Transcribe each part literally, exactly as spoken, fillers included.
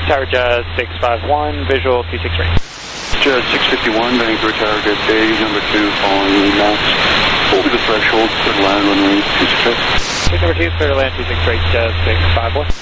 Tower Jazz six five one, visual two six three. Jazz six fifty-one, Vancouver Tower, good day, number two, following Max. Over the threshold, clear to land, runway two six three. Take number two, clear to land two six three, Jazz six five one.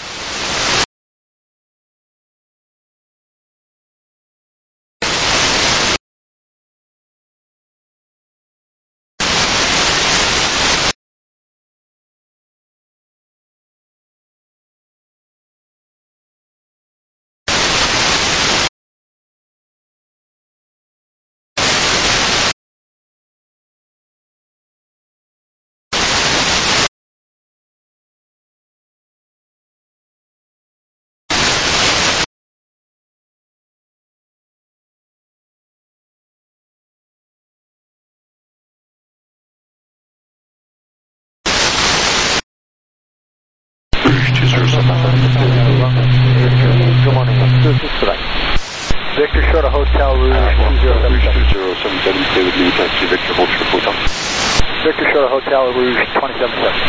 Good morning, two six right. Victor short of Hotel Rouge two zero seven seven. two zero seven seven, stay with me, taxi Victor, hold short hotel. Victor short of Hotel Rouge twenty seven seven.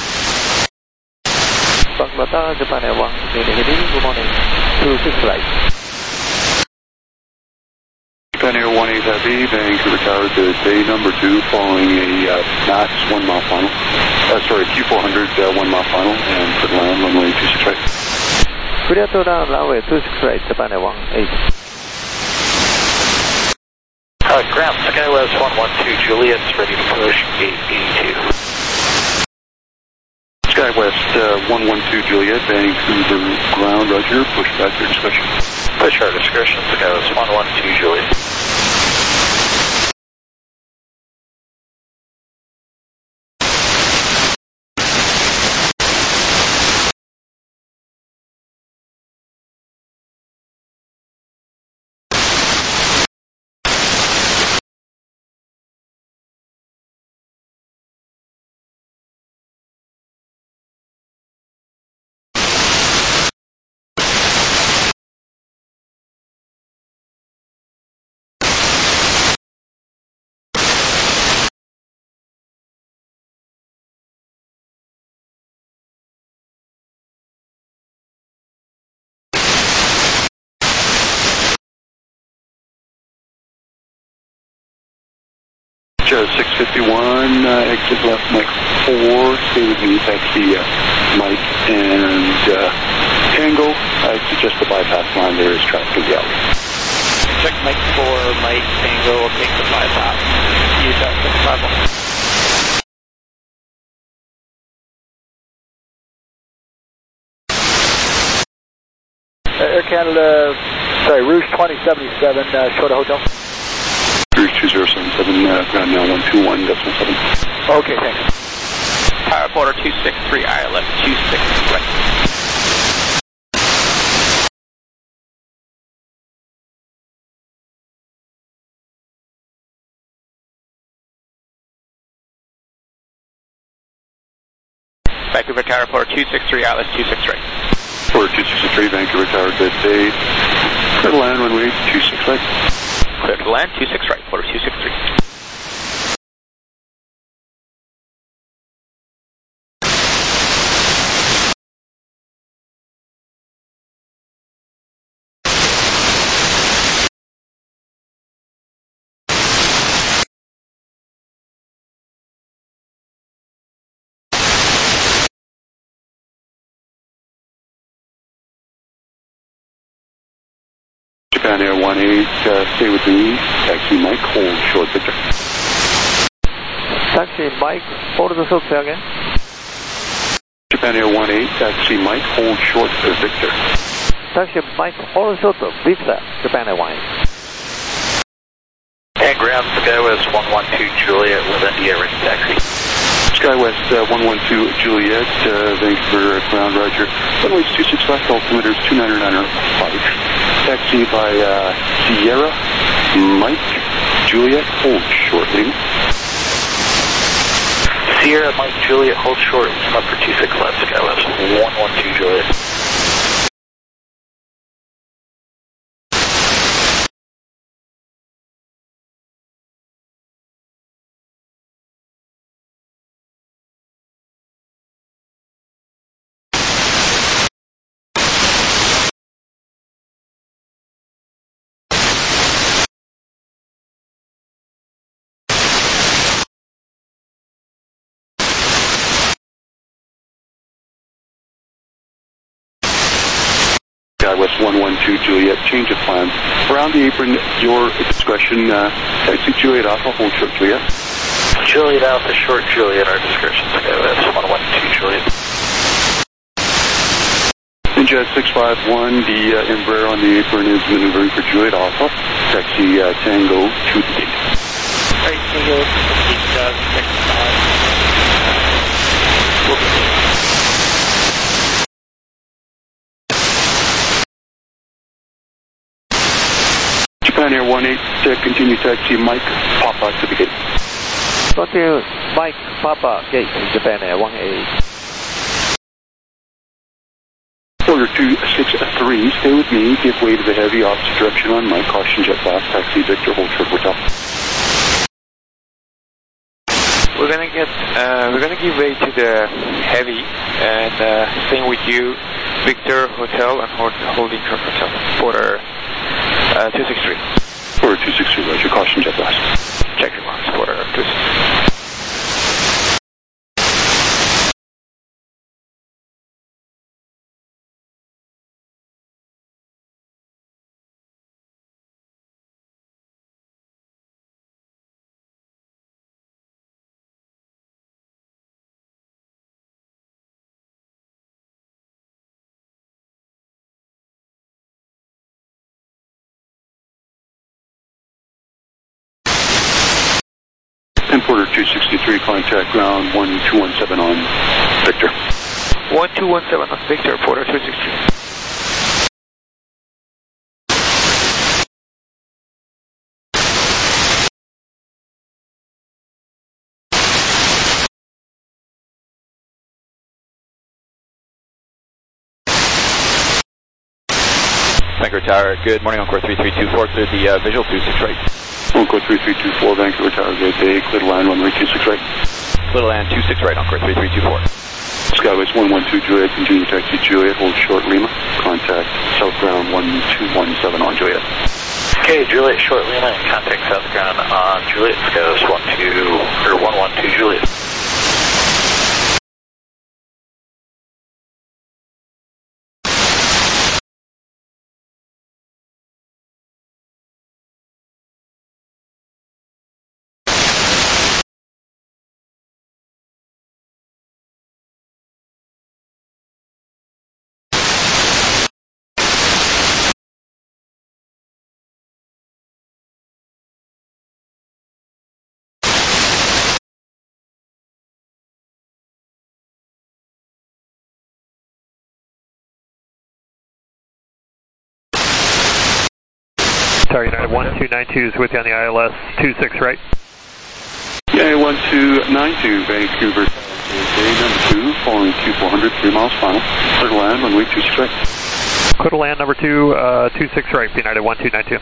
Bangladesh, Japan Air one, good morning, two six right. Japan Air one eight Heavy, Vancouver Tower, good day, number two, following a uh, Max one mile final. Uh, sorry, Q four hundred, uh, one mile final, and clear to land, runway two six right. Clear to land, runway two six right, Japan Air one eight. Uh, ground, SkyWest one one two Juliet's ready to push eight eighty-two. SkyWest uh, one one two Juliet, Vancouver ground, roger, push back your discretion. Push our discretion, SkyWest one one two Juliet. Jazz six fifty-one, uh, exit left Mike four, stay with me, taxi uh, Mike and uh, Tango. I suggest the bypass line, there is traffic in the alley. Check Mike four, Mike Tango, will take the bypass. Use that six five one. Air Canada, sorry, Rouge twenty seventy-seven, uh, short of Hotel. Rouge two zero seven seven, uh, ground now one two one decimal seven. Okay, thanks. Tower quarter two six three, I L F two six right. Vancouver Tower quarter two six three, I L S two six right. Quarter two six three, Vancouver Tower, good day. Clear to land, runway two six right. Clear to land, two six right, quarter two six three. Japan Air one eight, uh, stay with me, taxi Mike, hold short Victor. Taxi Mike, hold the short again. Japan Air one eight, taxi Mike, hold short uh, Victor. Taxi Mike, hold short Victor, Japan Air one eight. And ground, SkyWest one one two Juliet with India ready taxi. SkyWest uh, one one two Juliet, uh, Vancouver ground, roger. Runways two six left, altimeters two nine nine five. Taxi by uh, Sierra, Mike, Juliet, hold short, leading. Sierra, Mike, Juliet, hold short, number two six left, SkyWest one one two Juliet. Skywest one one two Juliet, change of plans. Around the apron, your discretion. Uh, taxi Juliet Alpha, hold short Juliet. Juliet Alpha, short Juliet, our discretion, Skywest one one two Juliet. Ninja six five one, the uh, Embraer on the apron is maneuvering for Juliet Alpha. Taxi uh, Tango to the gate. Right, Tango, Ninja six five. We'll be Japan Air one eight, uh, continue taxi Mike, Papa to the gate. Continue, Mike, Papa, gate, Japan Air one eight. Order two six three, stay with me, give way to the heavy, opposite direction on Mike, caution jet fast, taxi Victor, hold short hotel. We're gonna get, uh, we're gonna give way to the heavy and uh, staying with you, Victor Hotel and hold, holding short hotel. Order uh, two six three. Order two six three, roger, caution jet fast. Check your marks, order two six three. Importer two sixty-three, contact ground one two one seven on Victor. one two one seven on Victor, Porter two six three. Vancouver Tower, good morning, Encore three three two four, clear the uh, visual two six right. Encore three three two four, Vancouver Tower, good day, clear the line runway two six right. Little land two six right, Encore three three two four. Skywest one one two Juliet, continue taxi Juliet, hold short Lima, contact south ground one two one seven on Juliet. Okay, Juliet, short Lima, and contact south ground on Juliet, Skywest one two, or one one two Juliet. Tower United one two nine two is with you on the I L S two six right. Yeah, one two nine two, Vancouver. Okay, number two, following Q four hundred, three miles final. Clear to land, runway two six right. Clear to land number two, uh, two six right, United one two nine two.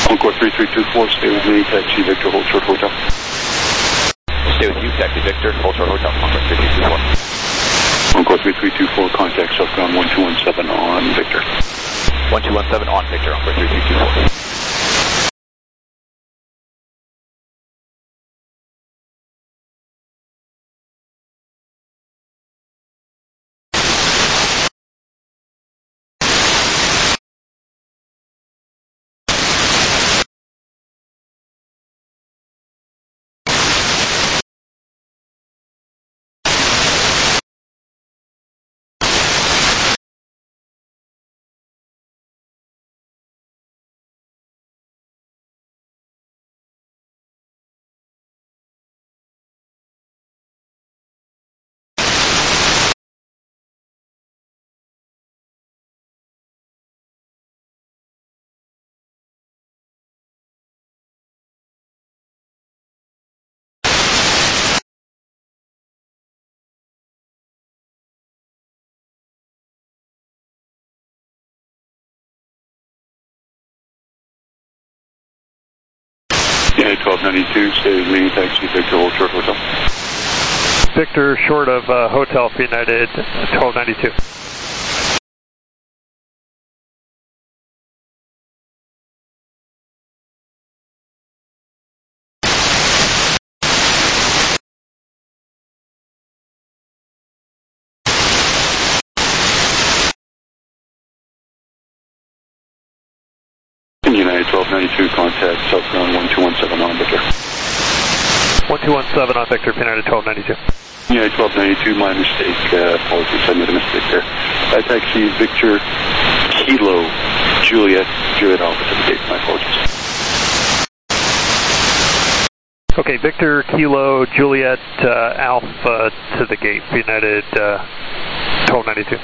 Encore three three two four, stay with me, taxi Victor, hold short hotel. Stay with you, taxi Victor, hold short hotel, Encore three three two four. Encore three three two four, contact southbound one two one seven on Victor. one two one seven on Victor, Encore three three two four. United twelve ninety-two, stay with me, taxi Victor, hold short hotel. Victor, short of uh, hotel for United twelve ninety-two. United twelve ninety-two, contact southbound one two one seven on Victor. one two one seven on Victor, United twelve ninety-two. United twelve ninety-two, my mistake, uh, apologies, I made a mistake there. Uh, taxi Victor, Kilo, Juliet, Juliet Alpha to the gate, my apologies. Okay, Victor, Kilo, Juliet, uh, Alpha to the gate, United uh, twelve ninety-two.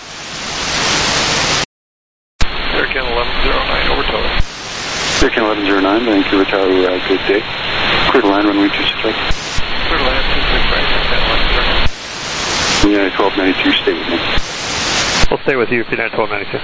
American eleven oh nine, over total. American eleven oh nine, Vancouver Tower, uh, good day. Clear to land, runway two six right. Clear to land, two six right, American eleven oh nine. United twelve ninety-two, stay with me. We'll stay with you, United twelve ninety-two.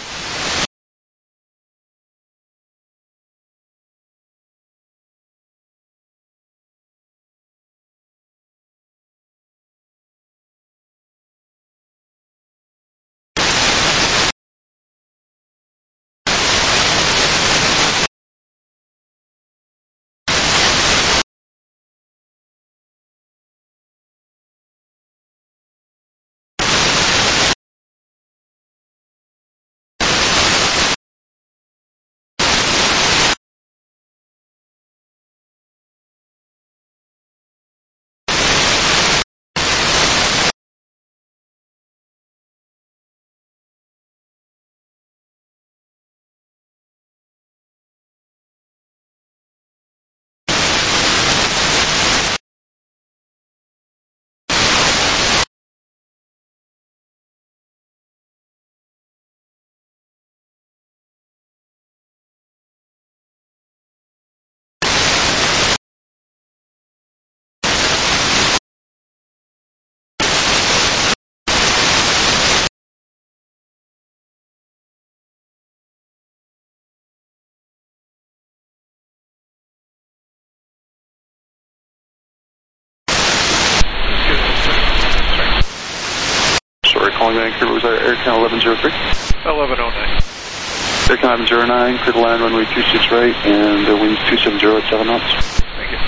Sorry, calling Vancouver, was that Aircon eleven oh three? eleven oh nine. Aircon eleven oh nine, clear to land, runway two six right, and uh, winds two seventy at seven knots. Thank you.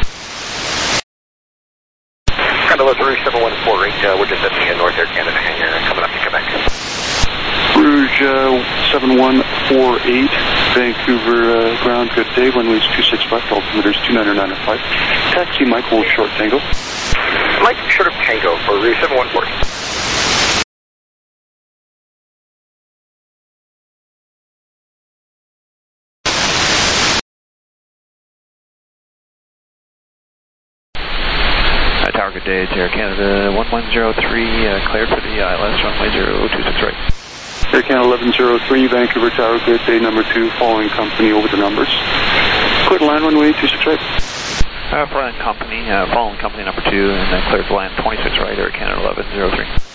Gondola three seven one four eight, uh, we're just at the North Air Canada hangar, coming up to Quebec. Rouge uh, seven one four eight, Vancouver uh, ground, good day, runways two six left, altimeters two nine nine five. Taxi Mike, hold short tango. Mike, short of Tango for Rouge seven one four eight. Tower, good day, it's Air Canada one one zero three, uh, cleared for the I L S, runway zero two six right. Air Canada eleven oh three, Vancouver Tower, good day, number two, following company over the numbers. Clear to land, runway two six right. Uh, following company, uh, following company number two, and then cleared to land twenty-six right, Air Canada eleven oh three.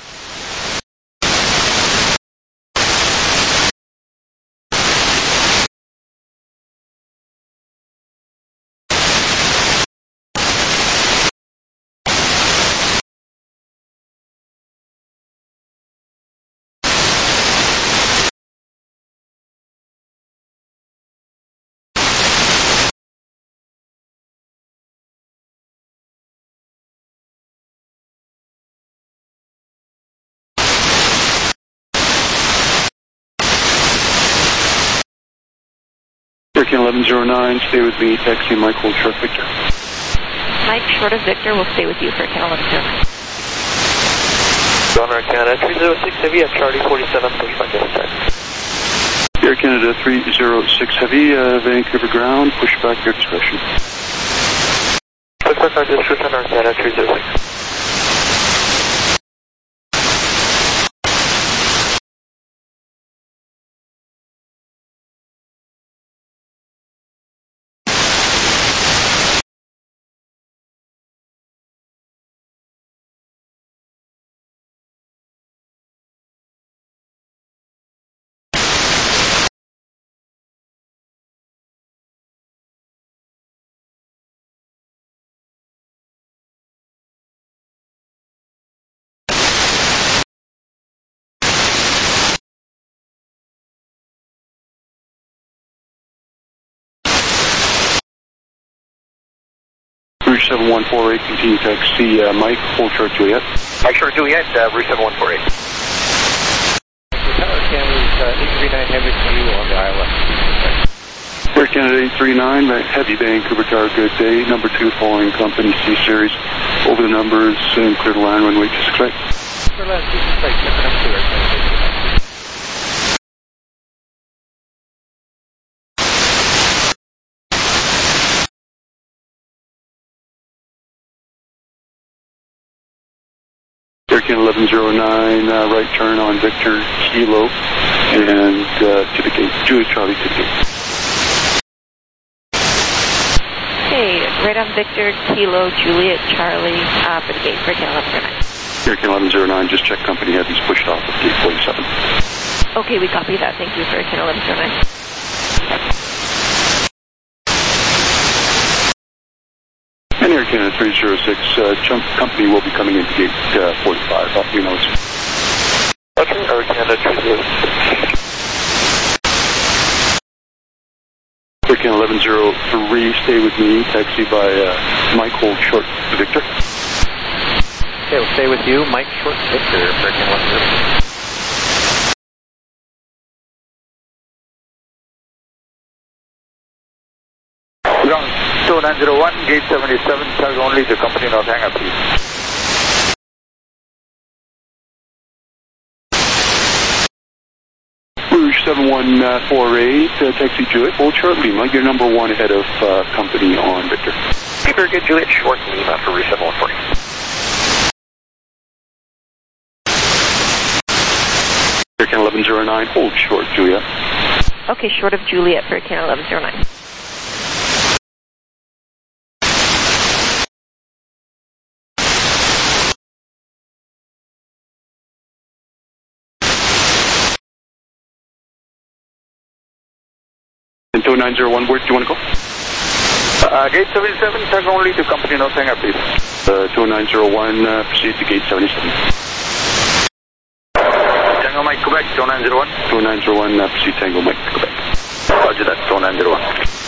Air Canada eleven zero nine, stay with me, taxi Mike, hold short Victor. Mike, short of Victor, will stay with you for Canada eleven zero nine. Air Canada three zero six Heavy at Charlie forty-seven, push back at attack. Air Canada three zero six Heavy, uh, Vancouver ground, push back your discretion. Push back our discretion, Air Canada three zero six. Rouge seven one four eight, continue taxi uh, Mike, hold short Juliet. Mike short Juliet, uh, Rouge seven one four eight. Tower Canada's uh, eight three nine Heavy to you on the I L S. Air Canada eight three nine, Heavy Vancouver Tower, good day. Number two following company C-Series. Over the numbers and clear the line runway to six right. Clear line to six right, check it up to Air Canada. Air Canada eleven zero nine, uh, right turn on Victor Kilo and uh, to the gate. Juliet Charlie to the gate. Okay, right on Victor, Kilo, Juliet, Charlie, uh, for the gate for Canada eleven zero nine. Air Canada eleven zero nine, just check company head, he's pushed off at gate forty-seven. Okay, we copy that. Thank you for Canada eleven zero nine. And Air Canada three zero six, uh, jump company will be coming into gate uh, forty-five, off your nose. Okay, Air Canada three zero six. Air Canada eleven zero three, stay with me, taxi by uh, Mike, hold short Victor. Okay, we'll stay with you, Mike short Victor for Canada eleven zero three. two nine zero one, gate seventy-seven, tug only to company North Hangar, please. Rouge seven one four eight, uh, taxi Juliet, hold short Lima, you're number one ahead of uh, company on Victor. Keeper, get Juliet short Lima for Rouge seven one four eight. Air Canada eleven zero nine, hold short Juliet. Okay, short of Juliet for Canada eleven zero nine. And two nine zero one, where do you want to go? Uh, gate seventy-seven, tug only to company North Hangar, please. Uh, two nine zero one, uh, proceed to gate seventy-seven. Tango Mike, Quebec, two nine zero one. two nine zero one, uh, proceed Tango Mike, Quebec. Roger that, two nine zero one.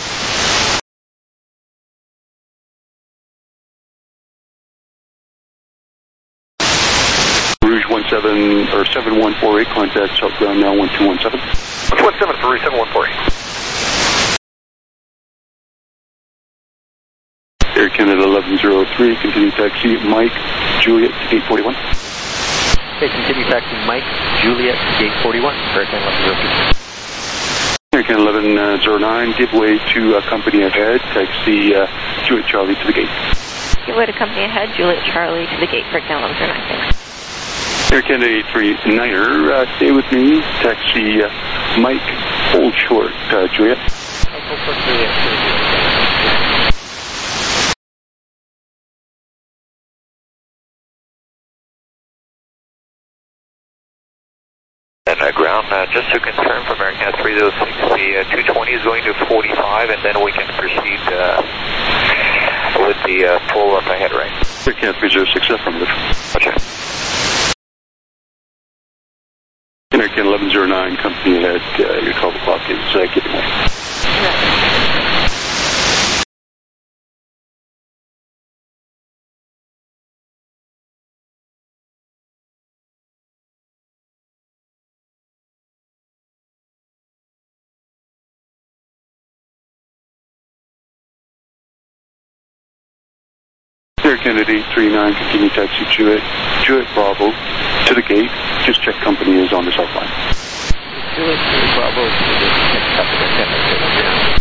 Rouge one seven, or seven one four eight, contact southbound now one two one seven. one two one seven for Rouge seven one four eight. Air Canada eleven zero three, continue taxi Mike, Juliet, gate forty-one. Okay, continue taxi Mike, Juliet, gate forty-one for Air Canada eleven zero three. Air Canada eleven zero nine, give way to uh, company ahead, taxi uh, Juliet Charlie to the gate. Give way to company ahead, Juliet, Charlie, to the gate for Canada eleven zero nine. Thanks. Air Canada eight three niner, uh, stay with me, taxi uh, Mike, hold short uh, Juliet. Mike, hold short Juliet. And uh, ground, uh, just to confirm from Air Canada three zero six, the uh, two twenty is going to forty-five, and then we can proceed uh, with the uh, full up ahead, right? Air Canada three zero six, affirmative. Okay. Air Canada eleven zero nine, company ahead, uh, your twelve o'clock is uh, giving way. Right. Kennedy three nine, continue taxi Juliet, Juliet Bravo to the gate. Just check company is on the south line. Juliet Bravo to the next company, ten minutes.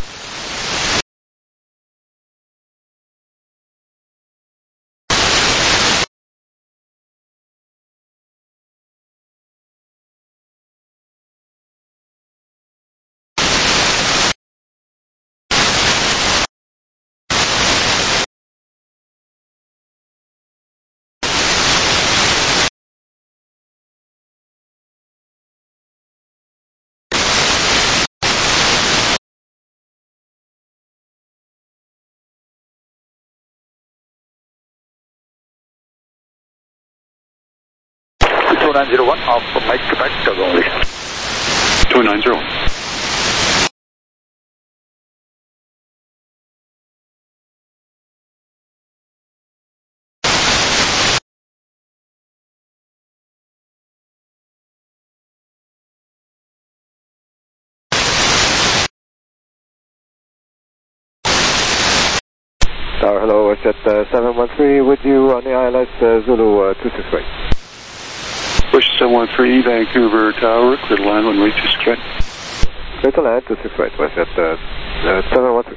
two nine zero one, off Mike Quebec, Doug only. two nine zero one. Tower, hello, it's at uh, seven one three with you on the I L S uh, Zulu uh, two six eight. Bush seven one three, Vancouver Tower, clear to land, runway two six eight. Clear to land, two six eight, was at uh, uh, seven one three.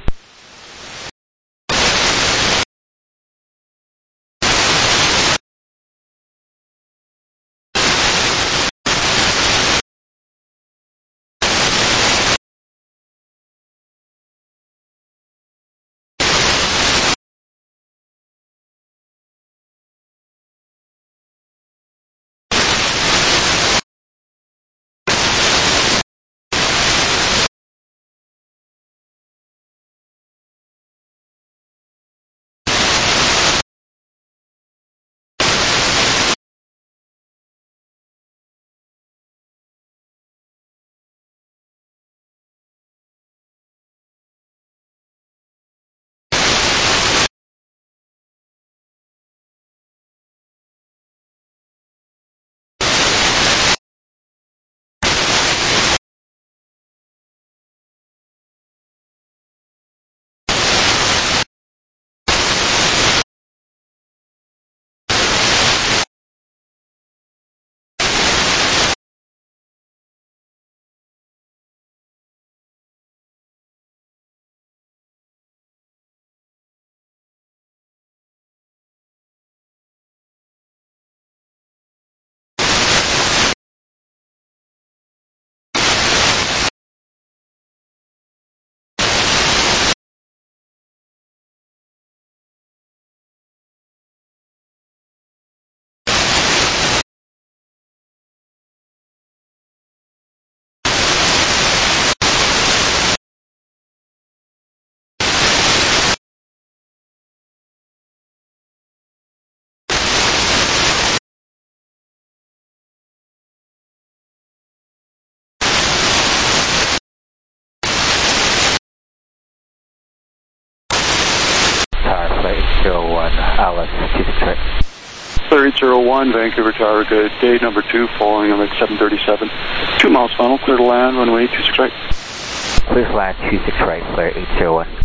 zero one, Alice, two six eight. Clear eight zero one, Vancouver Tower, good day, number two, following them at seven thirty-seven. Two miles final, clear to land, runway two six eight. Clear to land, two six eight, clear eight zero one.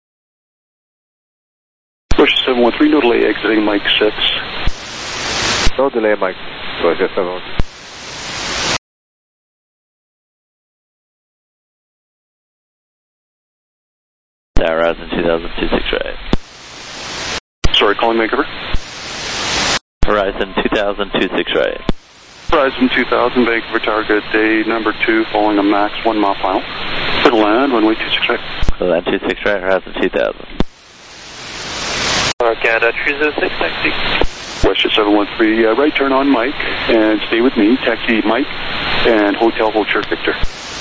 Bush seven one three, no delay exiting Mike six. No delay, Mike. So it's just seven one three. Tower Horizon two thousand two six right. Sorry, calling Vancouver. Horizon two thousand two six right. Horizon two thousand, Vancouver Tower, good day. Number two, following a max one mile final. Clear to land, runway two six right. Clear land two six right, Horizon two thousand. Uh, Canada three zero six, taxi. Westjet seven one three, uh, right turn on Mike, and stay with me. Taxi Mike, and Hotel Vulture Victor.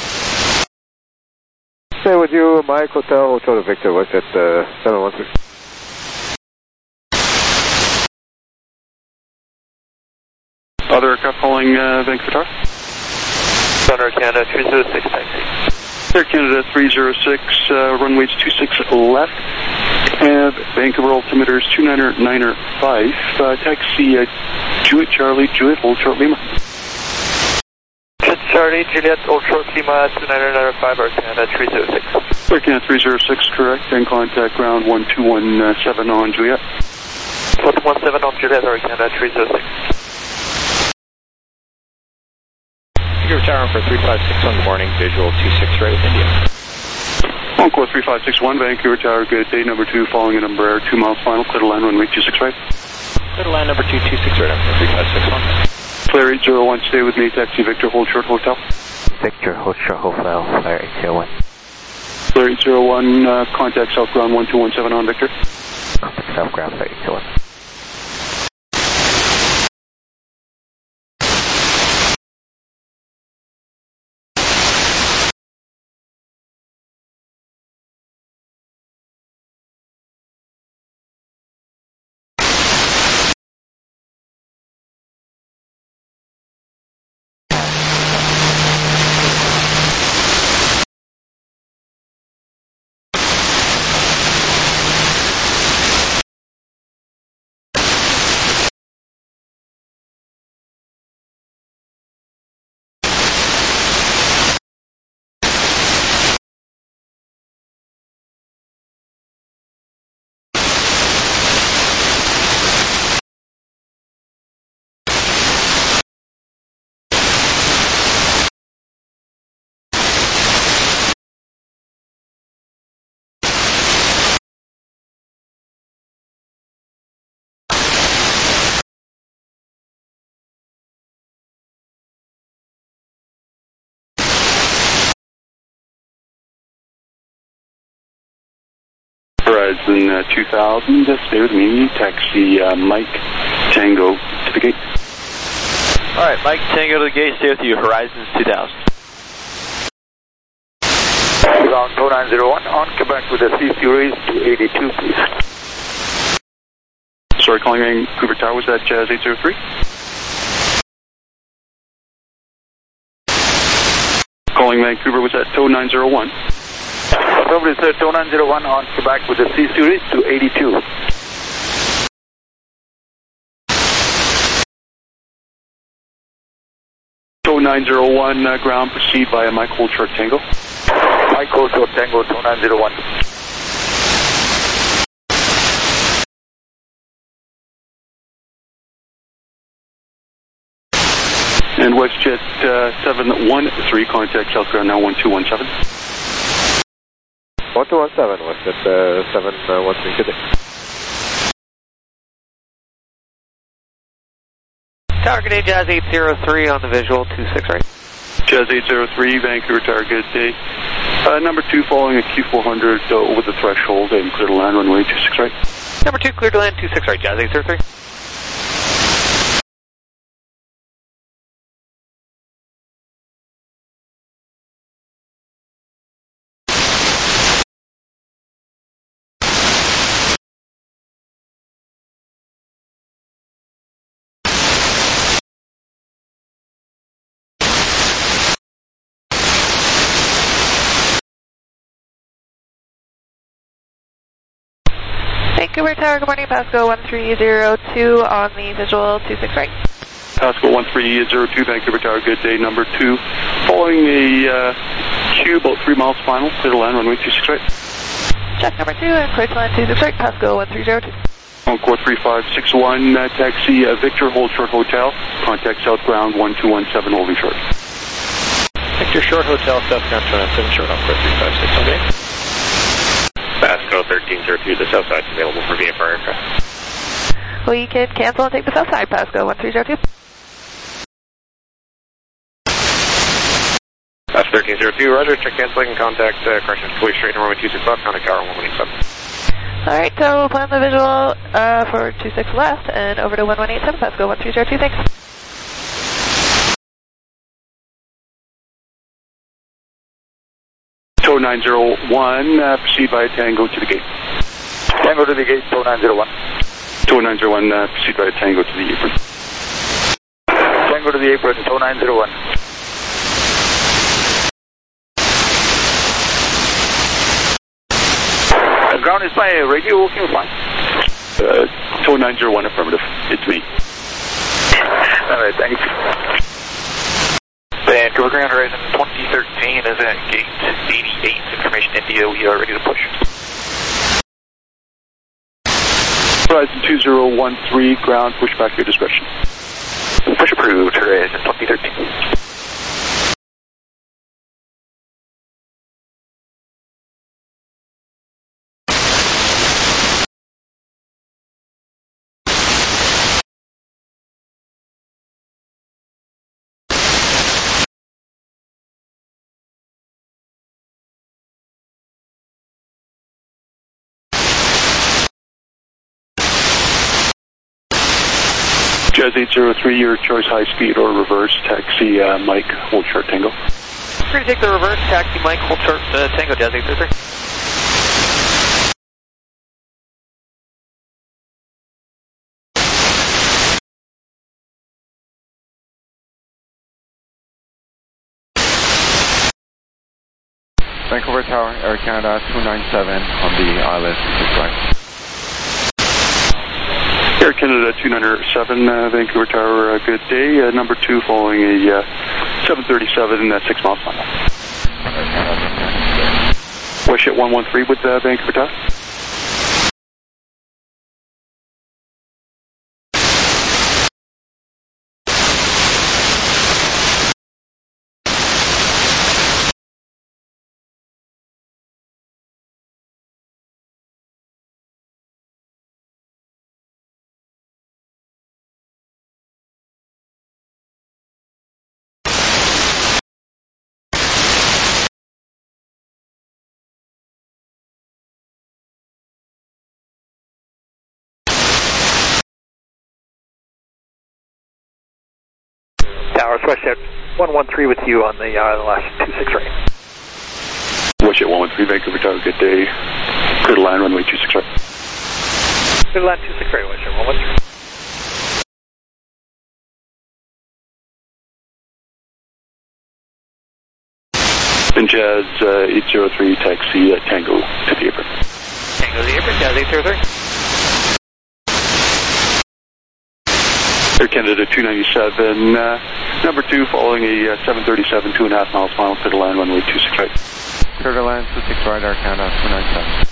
Stay with you, Mike, Hotel, Hotel Victor, Westjet uh, seven one three. Other aircraft calling uh, Vancouver Tower. Thunder Canada three zero six, taxi. Air Canada three zero six, uh, runways two six left. Have Vancouver altimeters two nine nine five. Uh, taxi uh, Juliet Charlie, Juliet, hold short Lima. Charlie, Juliet, Old Short Lima, two nine nine five, Air Canada three zero six. Air Canada three zero six, correct, and contact ground one two one seven on Juliet. one two one seven on Juliet, Air Canada three zero six. You're retiring for three five six one, good morning, visual two six right with India. Encore three five six one, Vancouver Tower, good day, number two, following a number air, two miles final, clear to land, runway two six right. Clear to land number two two six right, I'm three five six one. Clear eight zero one, stay with me, taxi Victor, hold short, hotel. Victor, hold short, hotel, flare eight zero one. Clear eight zero one, uh, contact south ground one two one seven on Victor. Contact south ground, flare eight zero one. Horizon uh, two thousand, uh, stay with me, taxi uh, Mike Tango to the gate. Alright, Mike Tango to the gate, stay with you, Horizons two thousand. Ground two nine zero one, on Quebec with the C-Series to eighty-two, please. Sorry, calling Vancouver Tower, was that Jazz eight zero three? Calling Vancouver, was that Tow nine zero one? Probably sir, two nine zero one on Quebec with the C-Series to eighty-two. Tow nine zero one, uh, ground, proceed via Mike Hold Short Tango. Mike Hold Short Tango, two nine zero one. And WestJet uh, seven one three, contact south ground now one two one seven. one two one seven, WestJet uh, seven one three, good day. Tower, good day, Jazz eight zero three on the visual, two six right. Jazz eight zero three, Vancouver Tower, good day. Uh, number two, following a Q four hundred uh, over the threshold and clear to land, runway two six right. Number two, clear to land, two six right, Jazz eight zero three. Vancouver Tower, good morning, Pasco one three zero two on the visual two six right. Pasco one three zero two, Vancouver Tower, good day, number two. Following a uh, Q, about three miles final, clear to land, runway two six right. Check number two, and clear to land two six right, Pasco one three zero two. Encore three five six one, uh, taxi uh, Victor, hold short hotel. Contact South Ground one two one seven, holding short. Victor Short Hotel, South Ground two one seven, short off for three five six, okay. Pasco thirteen zero two, the south side's available for V F R aircraft. We can cancel and take the south side, Pasco one three zero two. That's thirteen zero two, roger, check canceling, contact uh, correction, police straight runway two six left, contact tower one one eight seven. Alright, so we'll plan the visual uh, for two six left and over to one one eight seven, Pasco one three zero two, thanks. Tow nine zero one, uh, proceed by Tango to the gate. Tango to the gate, Tow nine zero one. Tow nine zero one, uh, proceed by Tango to the apron. Tango to the apron, Tow nine zero one. The ground is by radio, working fine. Uh, Tow nine zero one, affirmative. It's me. Alright, thanks. Vancouver Grand Horizon twenty thirteen is at gate eighty-eight, information India, we are ready to push. Horizon two zero one three, ground, push back your discretion. Push approved, Horizon twenty thirteen. Jazz eight zero three, your choice high speed or reverse, taxi uh, Mike, hold short Tango. We're going to take the reverse, taxi Mike, hold short uh, Tango, Jazz eight zero three. Vancouver Tower, Air Canada two nine seven on the I L S six right. Air Canada two nine seven, uh, Vancouver Tower, uh, good day. Uh, number two following a uh, seven thirty-seven, uh, six miles per hour. Wish it one one three with uh, Vancouver Tower. Tower, Switchjet one one three with you on the uh, last two six right. Wish it one one three, Vancouver Tower, good day. Clear to land, runway two six right. Clear to land two six right, Wish it one one three. And Jazz uh, eight zero three, taxi uh, Tango to the apron. Tango to the apron, Jazz eight zero three. Air Canada two ninety-seven, uh, number two following a uh, seven thirty-seven, two and a half miles per hour, clear to land, runway two six right. Clear to land two six right, Air Canada two nine seven.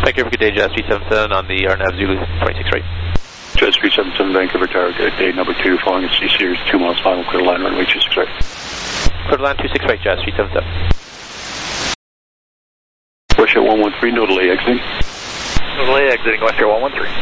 Vector, good day, Jazz three seven seven on the R N A V Zulu twenty-six right. Jazz three seven seven, Vancouver Tower, good day, number two, following at C Series, two miles final, clear line, runway two six right. Clear line two six right, Jazz three seven seven. West Air one one three, no delay exiting. No delay exiting West Air one one three.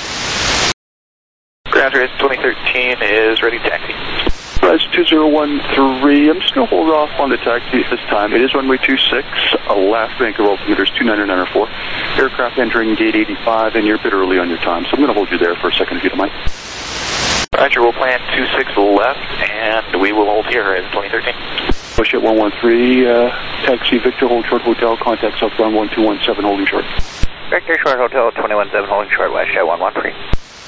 Ground Race twenty thirteen is ready to taxi. Rise two zero one three, I'm just going to hold off on the taxi at this time. It is runway two six, uh, last Vancouver altimeter is two nine nine four. Aircraft entering gate eighty-five, and you're a bit early on your time, so I'm going to hold you there for a second if you don't mind. Roger, we'll plan two six left, and we will hold here as twenty thirteen. Push at one one three, uh, taxi Victor, hold short hotel, contact southbound one two one seven, holding short. Victor, short hotel, twenty-one seven, holding short, West Air one one three.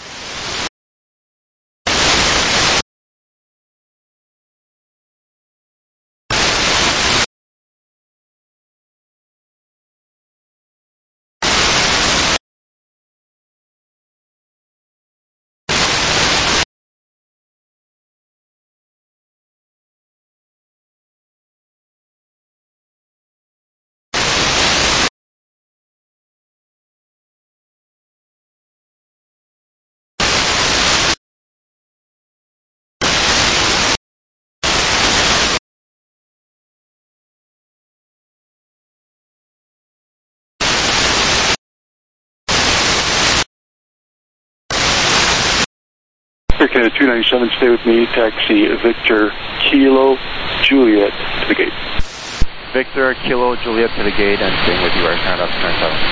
Okay, two ninety-seven, stay with me, taxi Victor, Kilo, Juliet to the gate. Victor, Kilo, Juliet to the gate, and staying with you right now, that's nine seven.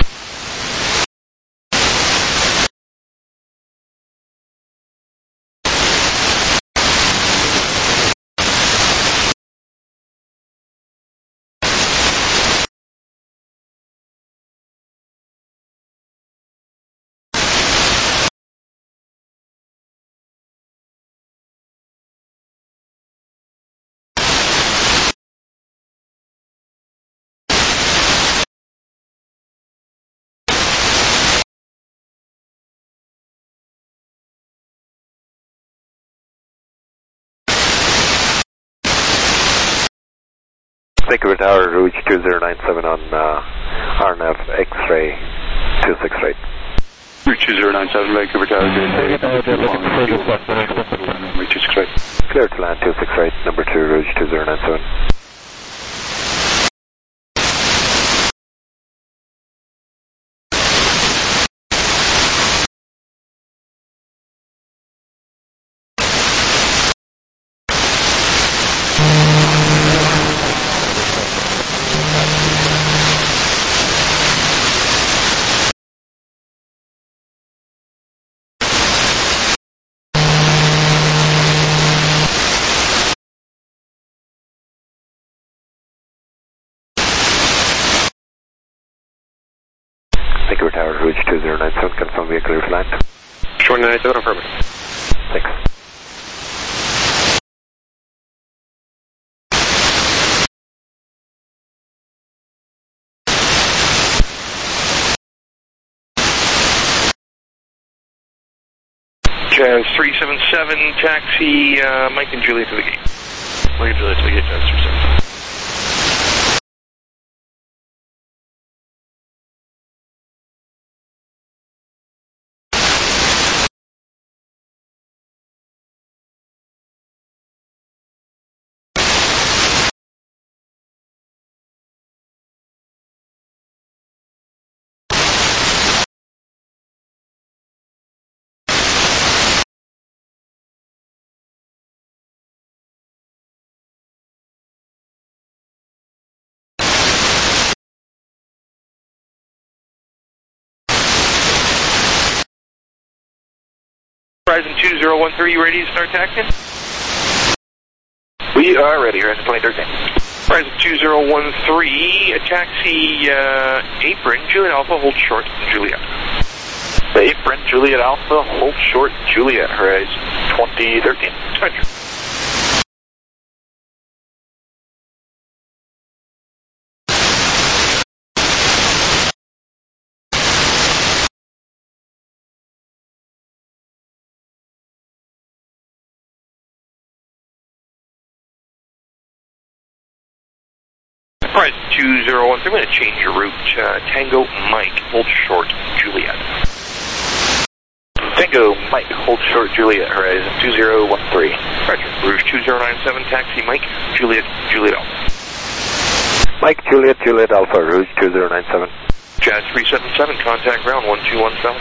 Vancouver Tower, Rouge two zero nine seven on uh, R N A V X-ray two six right. Rouge two zero nine seven, Vancouver Tower, good day. Runway two six right. Clear to land two six right, number two, Rouge two zero nine seven. Vancouver Tower, Rouge two zero nine seven, confirm we are clear to land. Short nine seven, affirmative. Thanks. Jazz three seven seven, taxi uh, Mike and Juliet to the gate. Mike and Juliet to the gate, Jazz three seven seven. Horizon two zero one three, you ready to start taxiing? We are ready, Horizon twenty thirteen. Horizon two zero one three, a taxi uh, apron, Juliet Alpha, hold short, Juliet. The apron, Juliet Alpha, hold short, Juliet, Horizon twenty thirteen. Roger. Horizon two zero one three, I'm going to change your route. Uh, Tango Mike, hold short, Juliet. Tango Mike, hold short, Juliet, Horizon two zero one three. Roger. Rouge two zero nine seven, taxi Mike, Juliet, Juliet Alpha. Mike, Juliet, Juliet Alpha, Rouge two zero nine seven. Jazz three seven seven, contact ground one two one seven.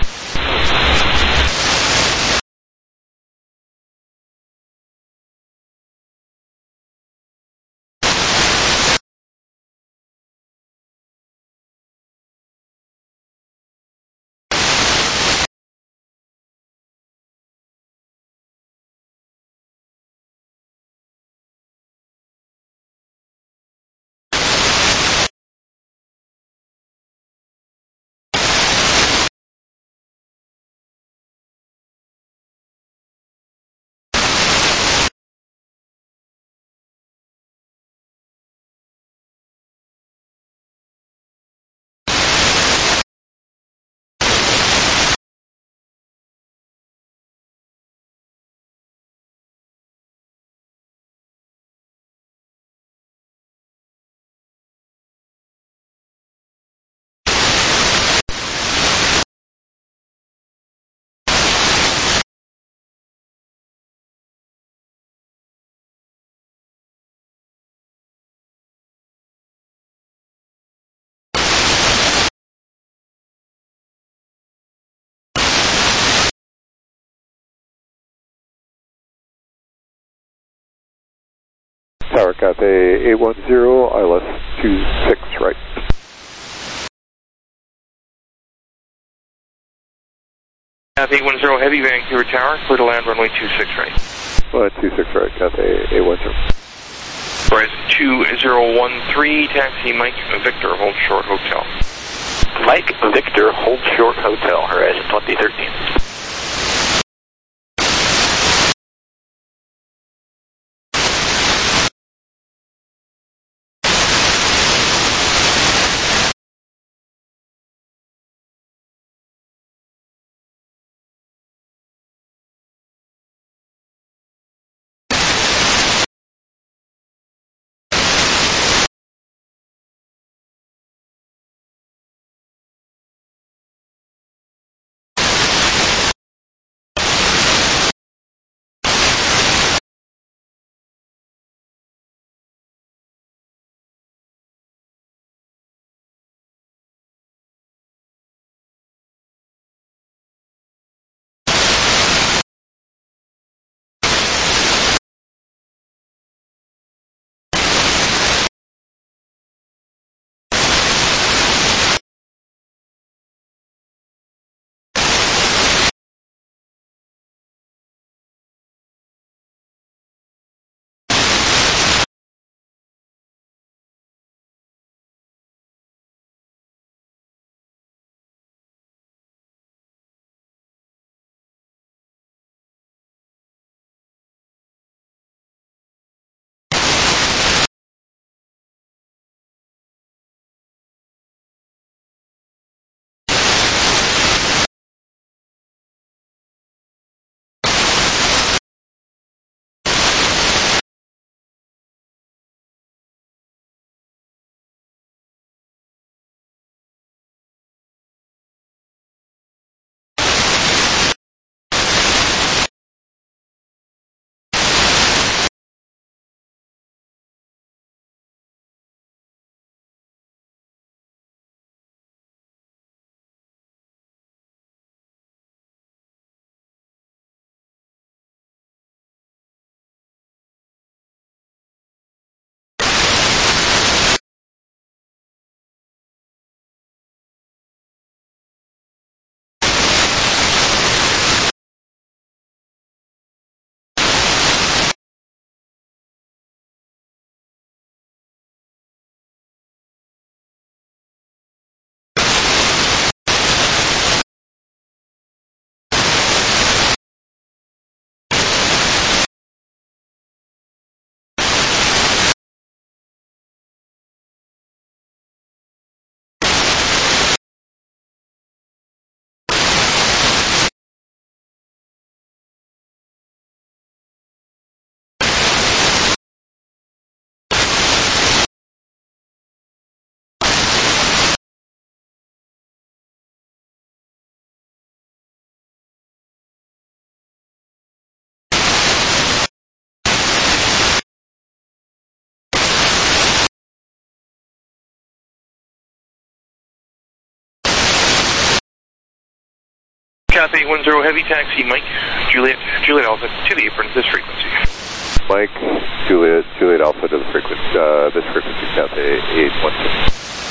Tower Cathay eight one zero, I L S two six right. Cathay eight one zero, heavy Vancouver Tower, clear to land runway two six right. Uh, two six right, Cathay eight one zero. Horizon two zero one three, taxi Mike Victor, hold short, hotel. Mike Victor, hold short, hotel, Horizon twenty thirteen. Copy, eight one zero Heavy, taxi Mike, Juliet, Juliet Alpha to the apron, this frequency. Mike, Juliet, Juliet Alpha to the frequency, uh, this frequency, Cathay eight one six.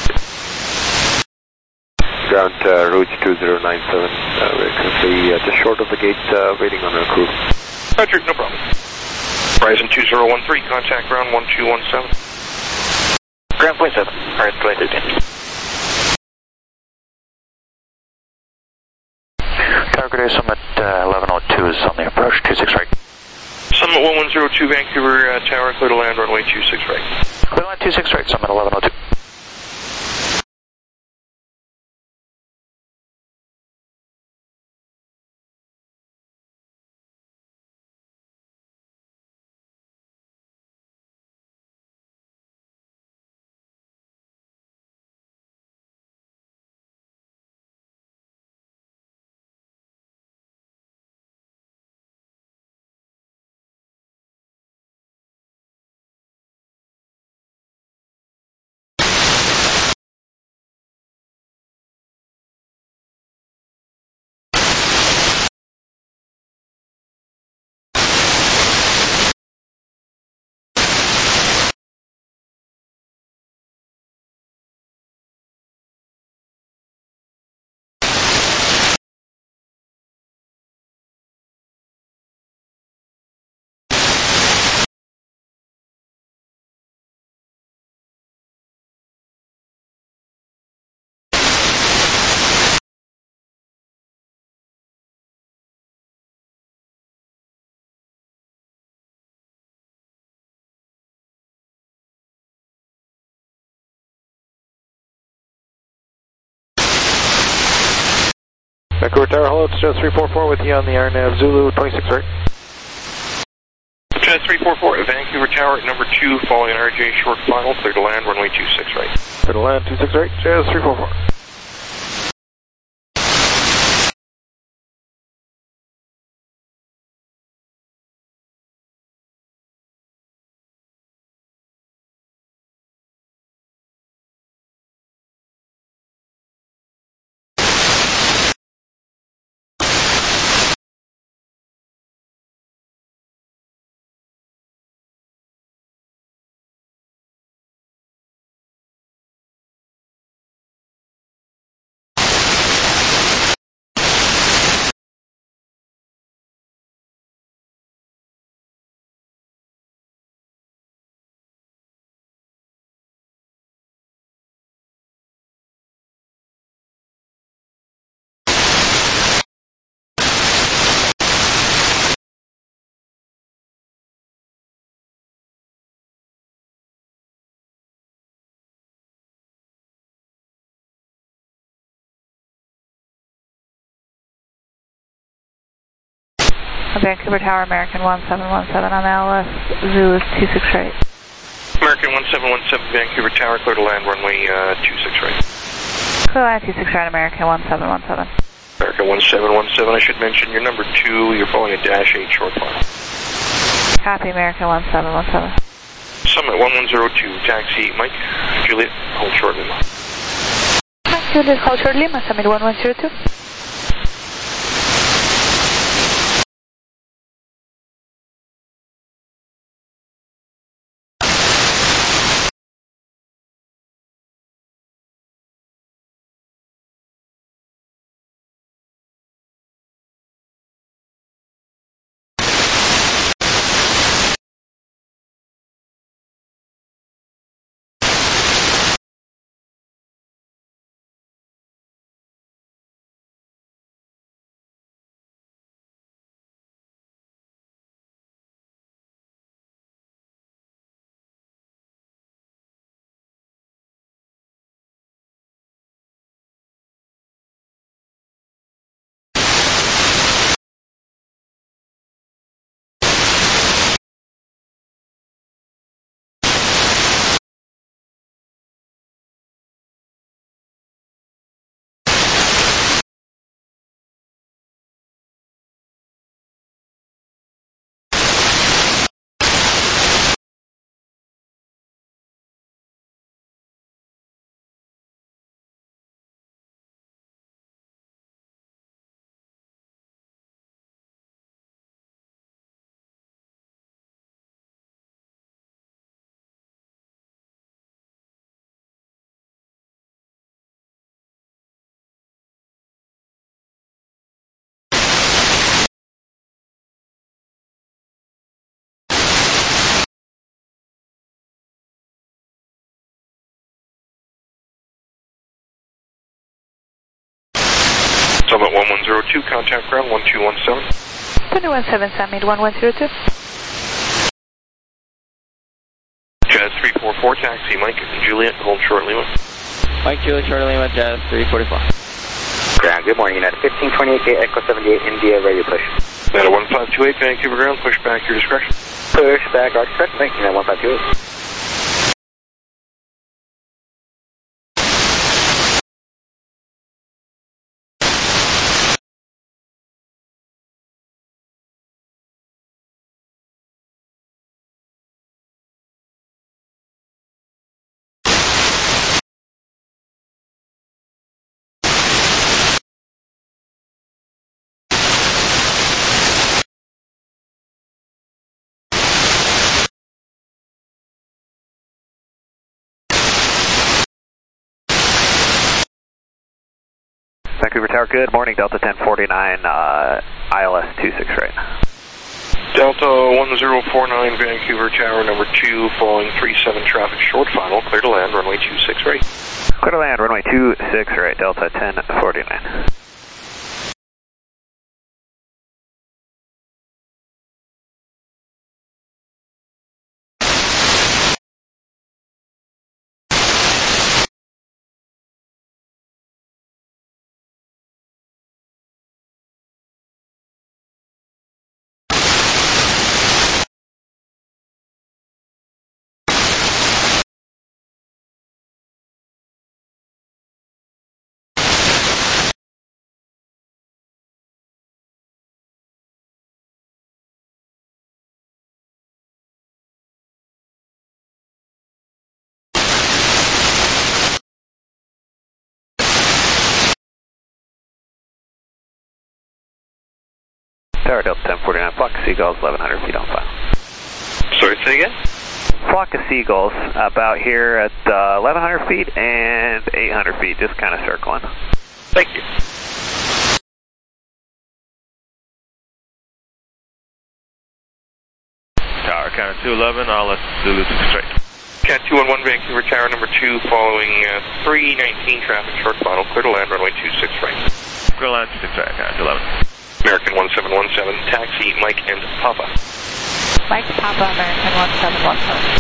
Ground, uh, Rouge two zero nine seven, uh, we're currently uh, just short of the gate, uh, waiting on our crew. Roger, no problem. Horizon two zero one three, contact ground one two one seven. Ground point seven, Horizon twenty thirteen. Tower Good Day, Summit uh, eleven oh two is on the approach, two six right. Summit one one zero two, Vancouver uh, Tower, clear to land, runway two six right. Clear to land two six right, Summit eleven oh two. Vancouver Tower, hello, it's Jazz three four four with you on the R N A V Zulu twenty-six right. Jazz three four four, Vancouver Tower, number two, following an R J short final, clear to land, runway two six right. Clear to land two six right, Jazz three four four. Vancouver Tower, American one seven one seven on L S, Zulu two six right. American one seven one seven, Vancouver Tower, clear to land, runway uh, two six right. Clear land two six right, American one seven one seven. American one seven one seven, I should mention, you're number two, you're following a dash eight short final. Copy, American one seven one seven. Summit one one zero two, taxi Mike, Juliet, hold short Lima. Mike, Juliet, hold short Lima, Summit one one zero two. Summit one one zero two, contact ground one two one seven. two one seven, Summit one one zero two. Jazz three four four, taxi, Mike and Juliet, hold short Lima. Mike, Juliet, Charlie Lima, Jazz three forty-four. Ground, good morning, United fifteen twenty-eight, Gate Echo seventy-eight, India, ready to push. United one five two eight, Vancouver ground, push back your discretion. Push back our discretion, thank you, United one five two eight. Vancouver Tower, good morning, Delta ten forty-nine, uh, I L S two six right. Delta one zero four nine, Vancouver Tower, number two, following three seven traffic short final, clear to land, runway two six right. Clear to land, runway two six right, Delta ten forty-nine. Tower Delta ten forty-nine, flock of seagulls, eleven hundred feet on file. Sorry, say again? Flock of seagulls about here at uh, eleven hundred feet and eight hundred feet, just kind of circling. Thank you. Tower, Canada two eleven, I'll let Zulu two straight. Cat two one one, Vancouver Tower, number two, following uh, three nineteen traffic short final, clear to land, runway two six right. Clear to land two six right, Canada two eleven. American one seven one seven, taxi, Mike and Papa. Mike, Papa, American one seven one seven.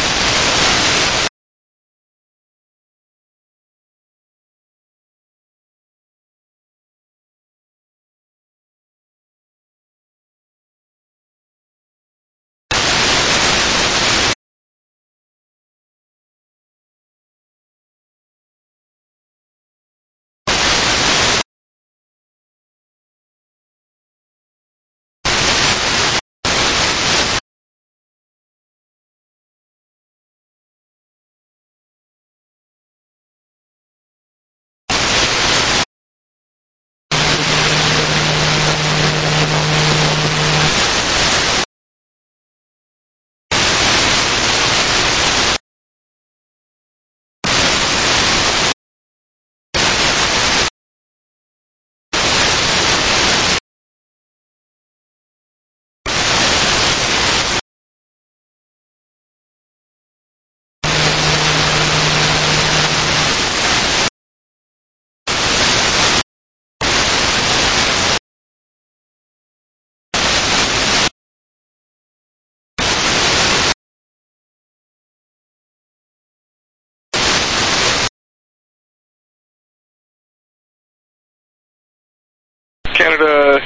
Canada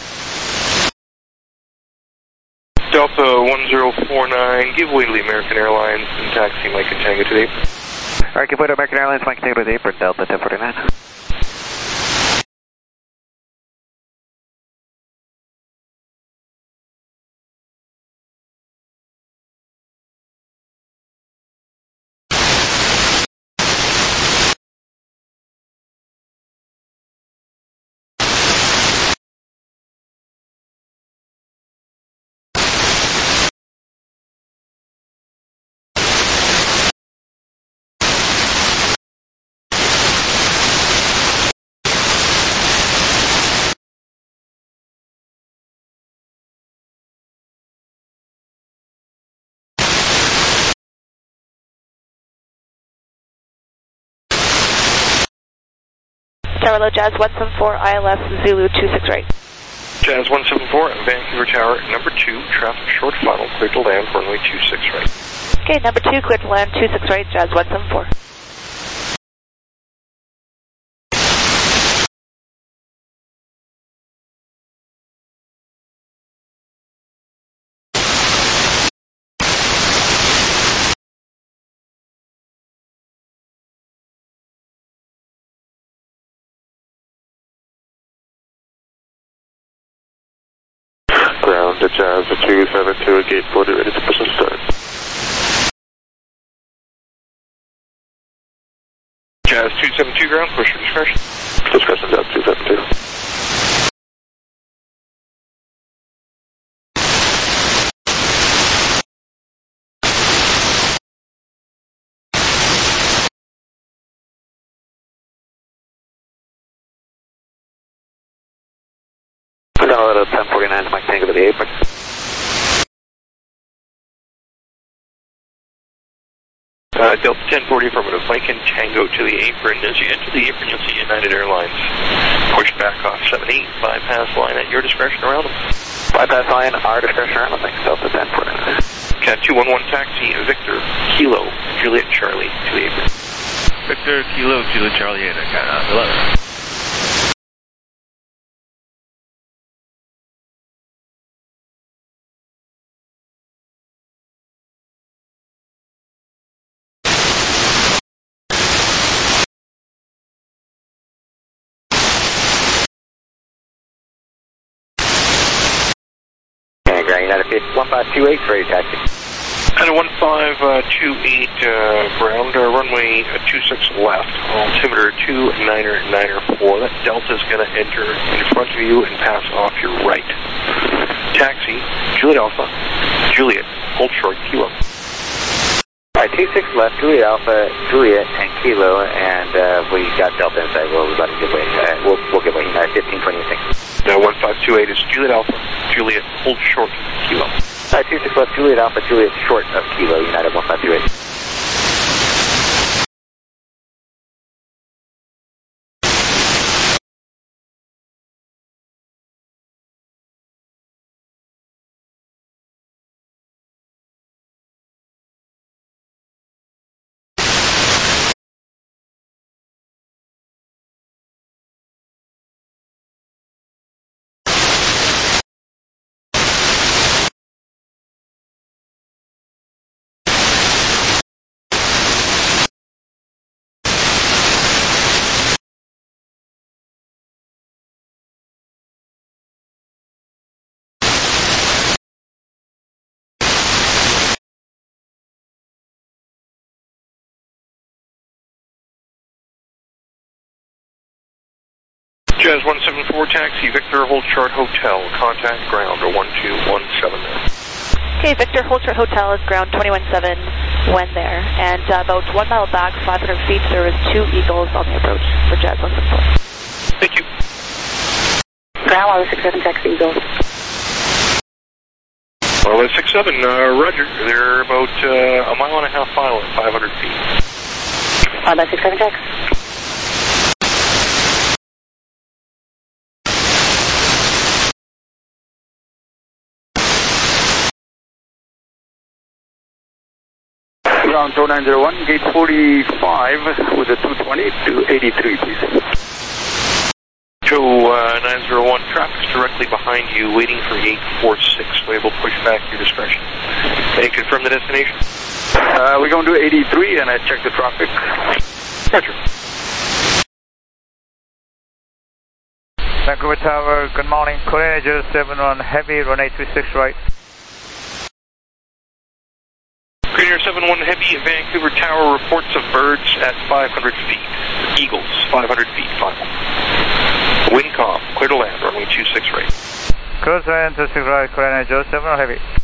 Delta one zero four nine, give way to the American Airlines and taxi Mike and Tango to the apron. Alright, give way to American Airlines, Mike and Tango to the apron, Delta ten forty-nine. Tower low, Jazz one seven four, I L S Zulu two six right. Jazz one seven four, Vancouver Tower, number two, traffic short final, clear to land, runway two six right. Okay, number two, clear to land, two six right, Jazz one seven four. Ground to Jazz two seven two, gate forty, ready to push and start. Jazz two seven two ground, push your discretion. Discretion, Jazz two seven two. Delta ten forty-nine, Mike Tango to the apron. Uh, Delta ten forty affirmative, Mike and Tango to the apron. As you enter the apron, you'll see United Airlines. Push back off seven eight, bypass line at your discretion around them. Bypass line, our discretion around them, thanks, Delta ten forty-nine. Cat two one one taxi, Victor, Kilo, Juliet Charlie to the apron. Victor, Kilo, Juliet Charlie, and uh, eleven. United one five two eight, ready taxi. United one five two eight, uh, ground, uh, runway uh, two six left, altimeter two niner niner four. That Delta's going to enter in front of you and pass off your right. Taxi, Juliet Alpha, Juliet, hold short, Kilo. Alright, two six left, Juliet Alpha, Juliet, and Kilo, and uh, we got Delta inside. We'll, we're about to give way. Uh, we'll, we'll give way. United fifteen twenty-six. Now one five two eight is Juliet Alpha, Juliet, hold short, Kilo. Alright, two six left, Juliet Alpha, Juliet, short of Kilo, United one five two eight. Jazz one seven four taxi, Victor, hold short hotel, contact ground, or one two one seven there. Okay, Victor, hold short hotel is ground twenty-one seven when there, and uh, about one mile back, five hundred feet, there is two Eagles on the approach for Jazz one seven four. Thank you. Ground one six seven taxi Eagles. one six seven, uh, roger, they're about uh, a mile and a half final at five hundred feet. one six seven taxi. Ground two nine zero one, gate forty-five with a two twenty to eighty-three, please. two nine zero one, traffic's directly behind you, waiting for gate four six. We will push back your discretion. Can you confirm the destination? Uh, we're going to eighty-three, and I checked the traffic. Roger. Vancouver Tower, good morning. Korean zero seven one Heavy, runway three six right. Korean seven one Heavy, Vancouver Tower, reports of birds at five hundred feet. Eagles, five hundred feet, final. Wind calm, clear to land, runway two six right. Close land, two six right, Korean zero seven one Heavy.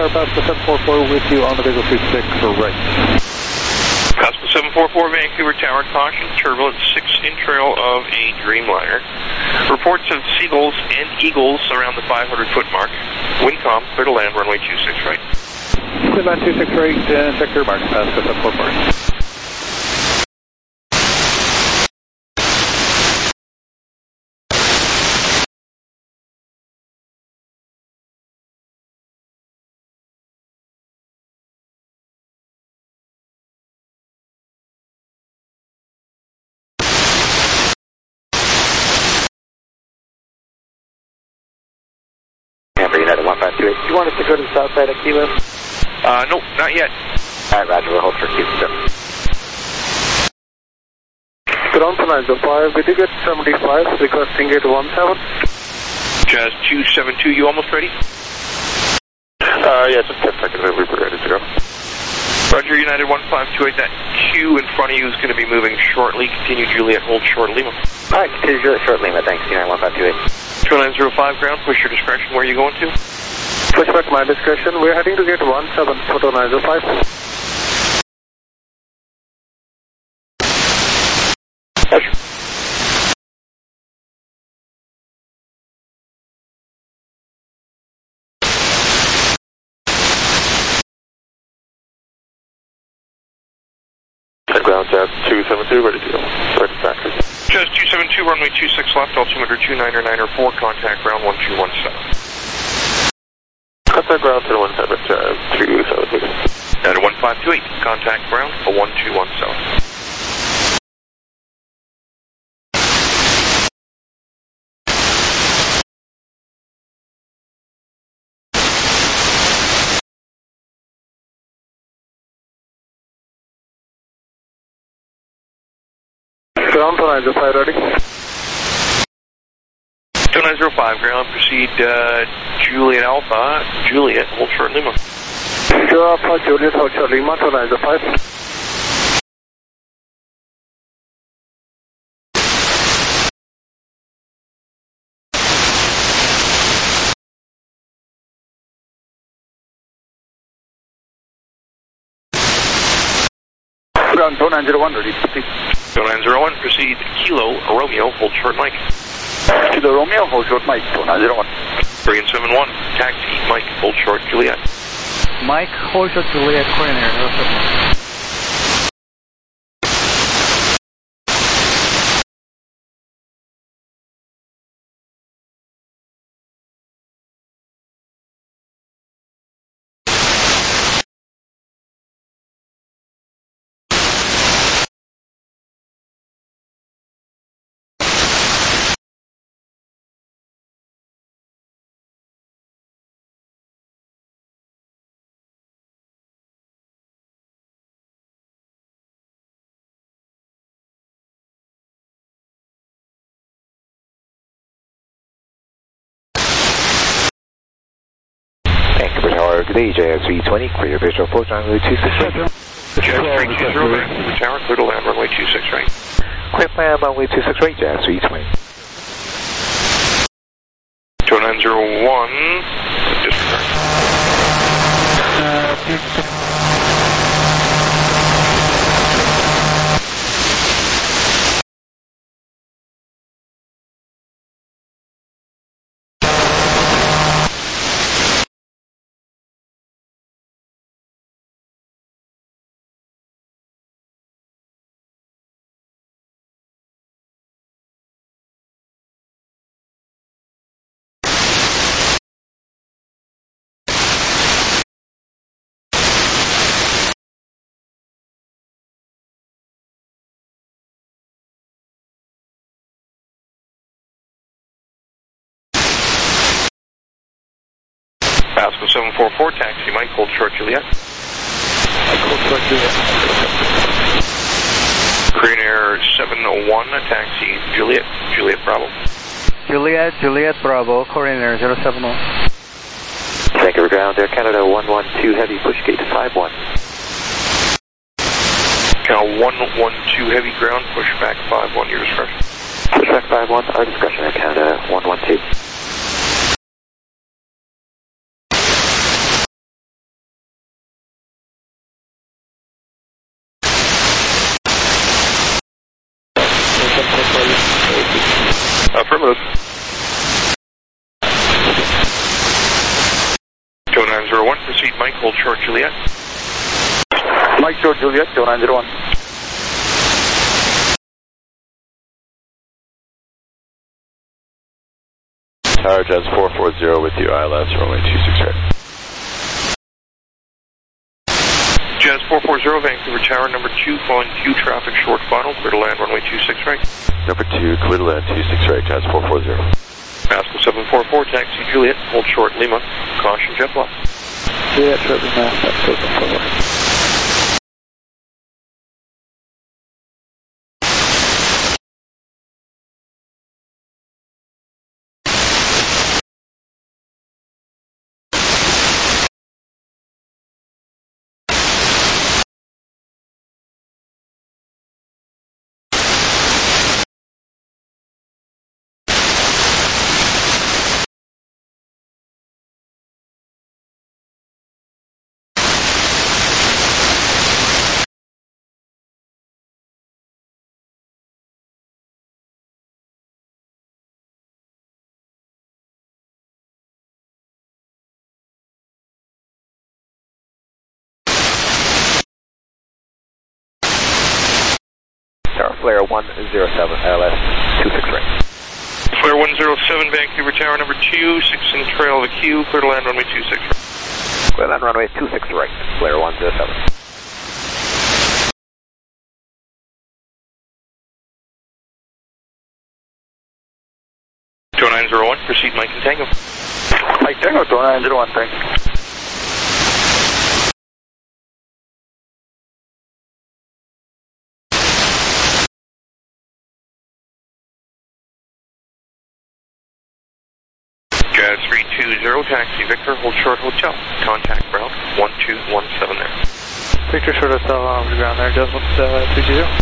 Tower, Pasco seven four four with you on the visual two six right. Pasco seven four four, Vancouver Tower, caution, turbulence six in trail of a Dreamliner. Reports of seagulls and eagles around the five hundred foot mark. Wind calm, clear to land, runway two six right. Clear land two six right, and sector mark, Pasco seven four four. United one five two eight. Do you want us to go to the south side of Kilo? Uh, no, not yet. Alright, Roger, we'll hold for Q seven. Ground to nine zero five, we did get seventy-five, requesting gate one seven. Jazz two seven two, you almost ready? Uh, yeah, just ten seconds, we'll be ready to go. Roger, United one five two eight, that Q in front of you is going to be moving shortly. Continue Juliet, hold short Lima. Alright, continue Juliet, short Lima, thanks, United one five two eight. two nine zero five ground, push your discretion, where are you going to? Push back my discretion, we're heading to gate one seven, two nine zero five. Roger. Ground Jazz two seven two, ready to go. Right to factory. Jazz two seven two, runway two six left, altimeter two nine nine four, contact ground one two one seven. Contact ground two one seven, Jazz two seven two. United one five two eight, contact ground one two one seven. Ground two nine zero five, ready? two nine zero five, ground, proceed uh, Juliet Alpha, Juliet, hold short Lima. Sure Alpha, Juliet, hold short Lima, two nine zero five. Ground two nine zero one, ready to proceed. two nine zero one, proceed Kilo, Romeo, hold short Mike. Kilo Romeo, hold short Mike, two nine zero one. three and seven one, taxi Mike, hold short Juliet. Mike, hold short Juliet, coordinator, zero seven one. Good day, J S V twenty, clear visual approach runway two six right. J S V three two zero, Vancouver Tower, clear to land, runway two six right. Clear plan, runway two six right, J S V twenty. two nine zero one, disregard. Uh, Pasco seven four four, taxi Mike, hold short Juliet. Hold short Juliet. Korean Air seven oh one, taxi Juliet, Juliet Bravo. Juliet, Juliet Bravo, Korean Air zero seven one. Vancouver ground, Air Canada one one two, heavy, push gate five one. Cal one one two, heavy ground, push back five one, your discretion. Push back five one, our discretion, Air Canada one one two. move. two nine zero one, proceed Mike, hold short Juliet. Mike short Juliet, two nine zero one. Tower Jazz four four zero with you, I L S, runway two six right. Jazz four four zero, Vancouver Tower, number two, following Q traffic, short final, clear to land, runway two six right. Number two, clear to land, two six right, Jazz four four zero. Pascal seven four four, taxi Juliet, hold short Lima, caution jet block. Juliet, short Lima, Pascal seven four four. Tower Flare one zero seven, I L S, two six right. Flare one zero seven, Vancouver Tower, number two, six in trail of the Q, clear to land, runway two six right. Clear land, runway two six right, Flare one zero seven. two nine zero one, proceed Mike and Tango. Mike Tango, two nine zero one, thank you. Jazz three two zero, taxi Victor, hold short hotel, contact ground, one two one seven there. Victor short hotel on the ground there, Jazz uh, three two zero.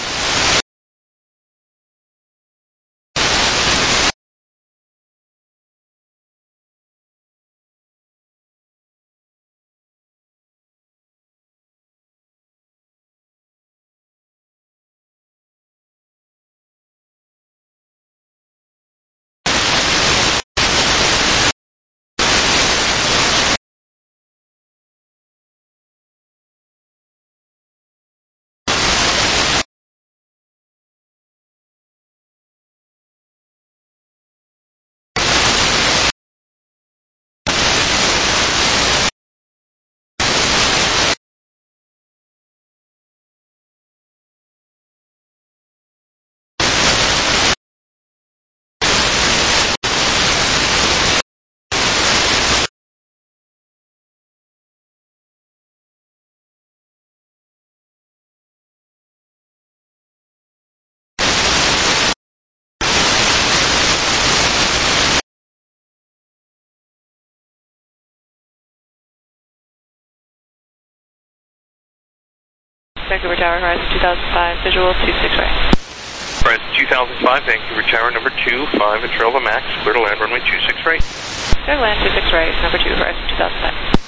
Vancouver Tower, Horizon two thousand five, visual two six right. Horizon two thousand five, Vancouver Tower, number two, five at Trail of Max, clear to land, runway two six right. Clear to land two six right, number two, Horizon two thousand five.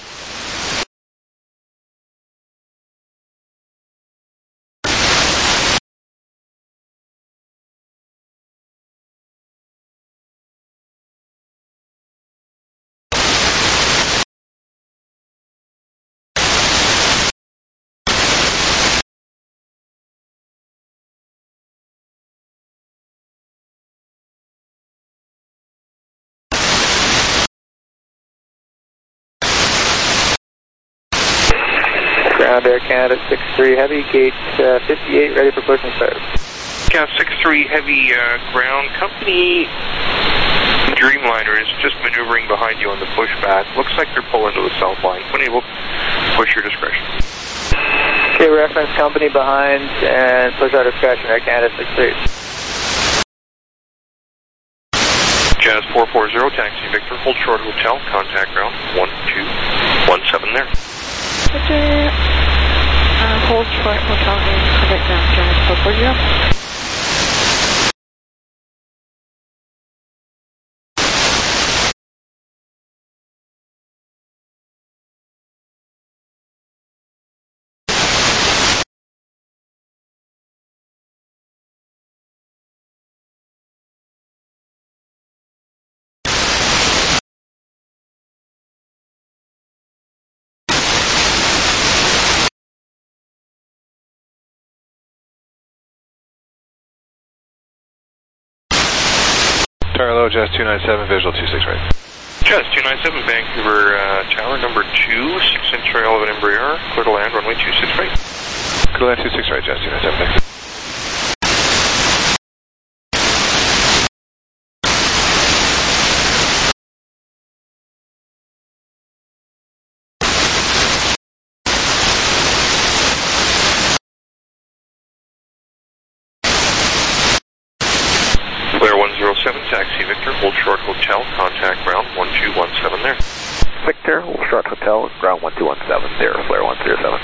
Ground Air Canada six three Heavy, gate uh, fifty-eight, ready for push and start. Cat six three Heavy, uh, ground company Dreamliner is just maneuvering behind you on the pushback. Looks like they're pulling to the south line. When able, push your discretion. Okay, reference company behind and push our discretion, Air Canada six three. Jazz four four zero, taxi Victor, hold short hotel, contact ground, one two one seven there. Victor, uh, hold short hotel and contact ground, Jazz four four zero. Tarlo, Jazz two nine seven, visual two six right. Jazz two nine seven, Vancouver uh, Tower, number two, six in trail of an Embraer, clear to land, runway two six right. Clear to land two six right, Jazz two nine seven, thanks. Flare one zero seven, taxi Victor, hold short hotel, contact ground one two one seven there. Victor, hold short hotel, ground one two one seven there, flare one zero seven.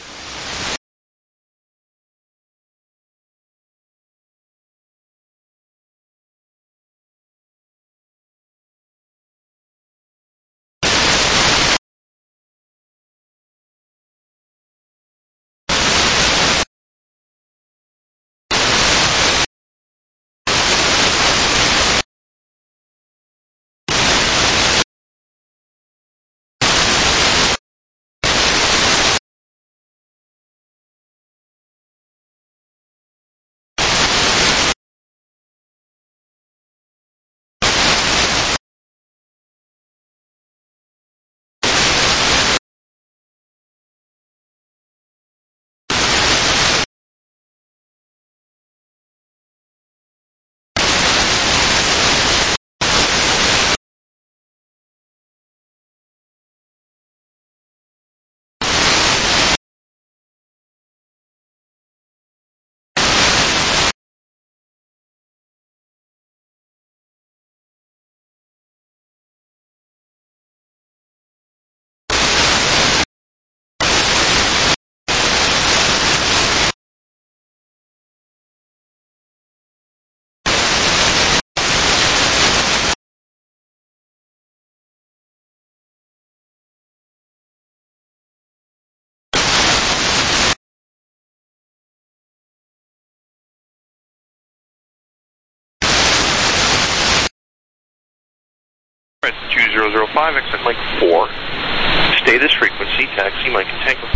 two zero zero five, exit Mike four. Stay this frequency, taxi Mike and Tango.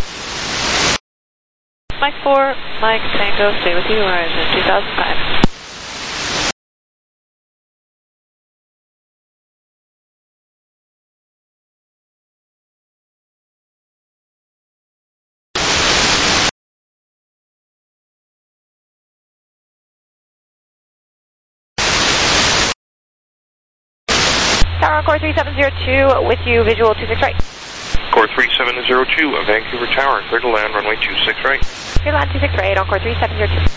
Mike four, Mike Tango, stay with you, Horizon two thousand five. Tower Core three seven zero two, with you, visual two six right. Core three seven zero two, Vancouver Tower, clear to land, runway two six right. Clear to land two six right, on Core three seven zero two.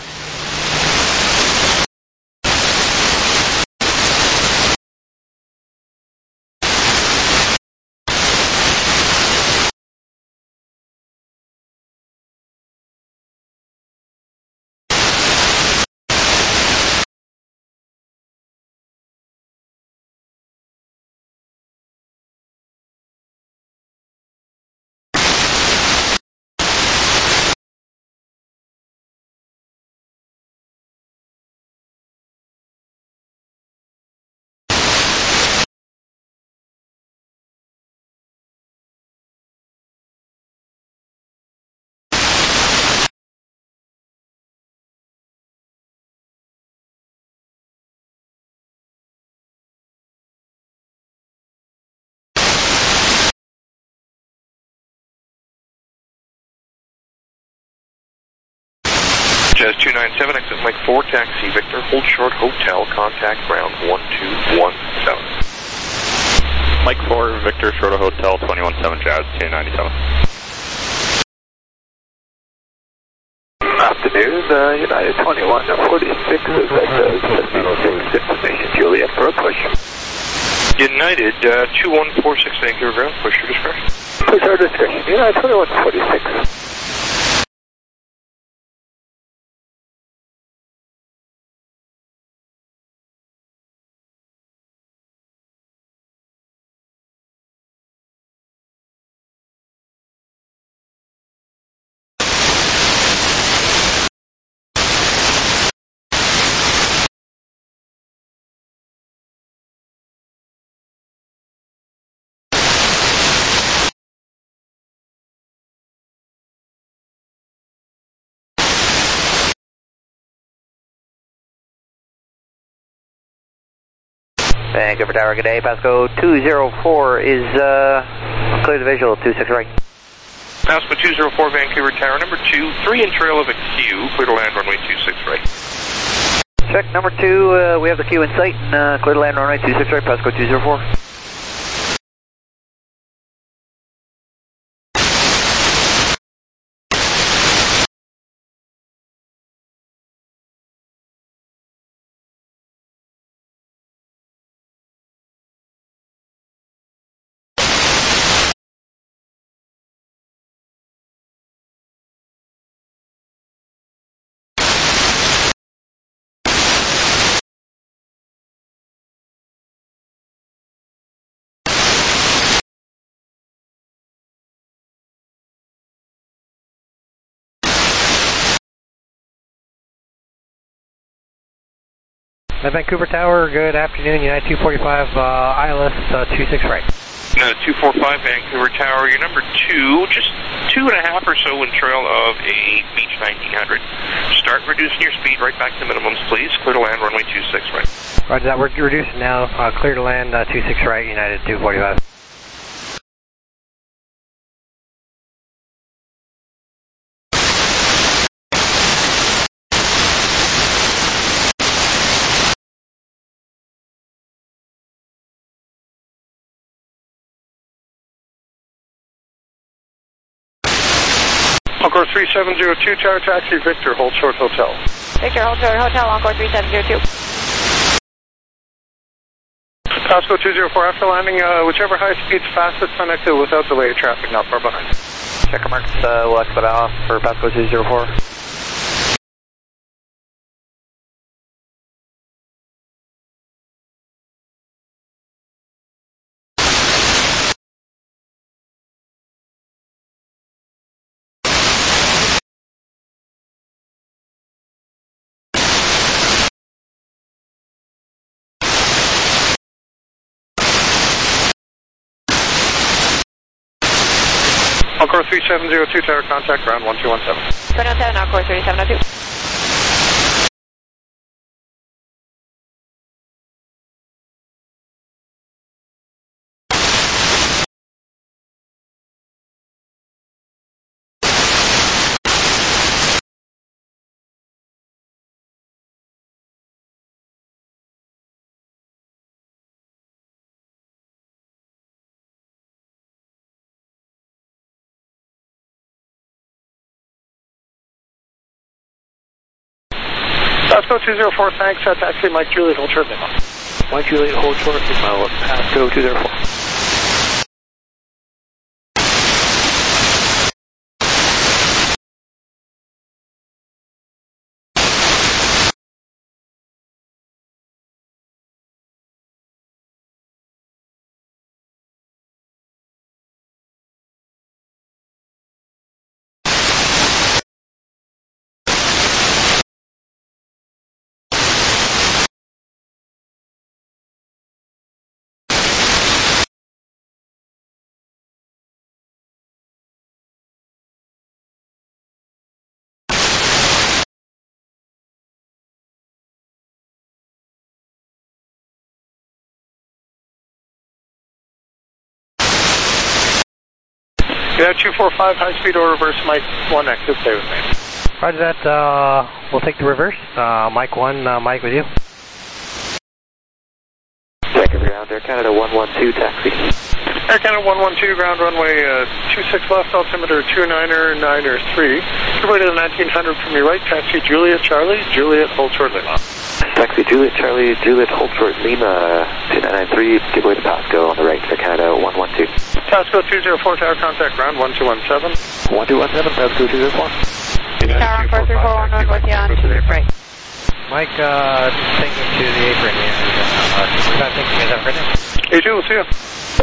Jazz two nine seven, exit Mike four, taxi Victor, hold short hotel, contact ground one two one seven. Mike four, Victor, short of hotel, twenty-one seven, Jazz two ninety-seven. Afternoon, uh, United twenty-one forty-six is at uh, destination Juliet for a push. United uh, two one four six, Vancouver ground, push your discretion. Push our discretion, United twenty-one forty-six. Vancouver Tower, good day. Pasco two zero four is uh, clear the visual, two six right. Pasco two zero four, Vancouver Tower, number two, three in trail of a Q, clear to land runway two six right. Check, number two, uh, we have the Q in sight, and uh, clear to land runway two six right, Pasco two zero four. Vancouver Tower, good afternoon, United two forty-five, uh, I L S uh, two six right. United two forty-five, Vancouver Tower, you're number two, just two and a half or so in trail of a Beech nineteen hundred. Start reducing your speed right back to minimums, please. Clear to land, runway two six right. Roger that, we're reducing now, uh, clear to land, uh, two six right, United two forty-five. Encore three seven zero two, Tower Taxi, Victor, hold short hotel. Victor, hold short hotel, Encore three seven zero two. Pasco two zero four, after landing, uh, whichever high speed's fastest on exit without delay, traffic not far behind. Check marks, uh, we'll expedite off for Pasco two zero four. Encore three seven zero two, Tower contact, ground one two one seven. one oh seven, Encore three seven zero two. Pasco two zero four, thanks. Uh, taxi, Mike Juliet, hold short limo. Mike Juliet, hold short limo, Pasco two zero four. Yeah, two four five, high speed or reverse, Mike one exit, stay with me. Roger that, uh, we'll take the reverse. Uh, Mike one, uh, Mike with you. Second ground, Air Canada one one two, taxi. Air Canada one one two, ground runway uh, two six left, altimeter two niner niner three. Give way to the nineteen hundred from your right, taxi Juliet Charlie, Juliet, hold short Lima. Taxi Juliet Charlie, Juliet, hold short Lima, two nine nine three, give way to Pasco on the right, Air Canada one one two. Pasco two zero four, tower contact, ground one two one seven. one two one seven, Pasco two zero four. Tower on four three four one one with you on two right. Mike, uh, just thinking to the apron, and uh, we're not thinking is that right now. A two, we'll see you.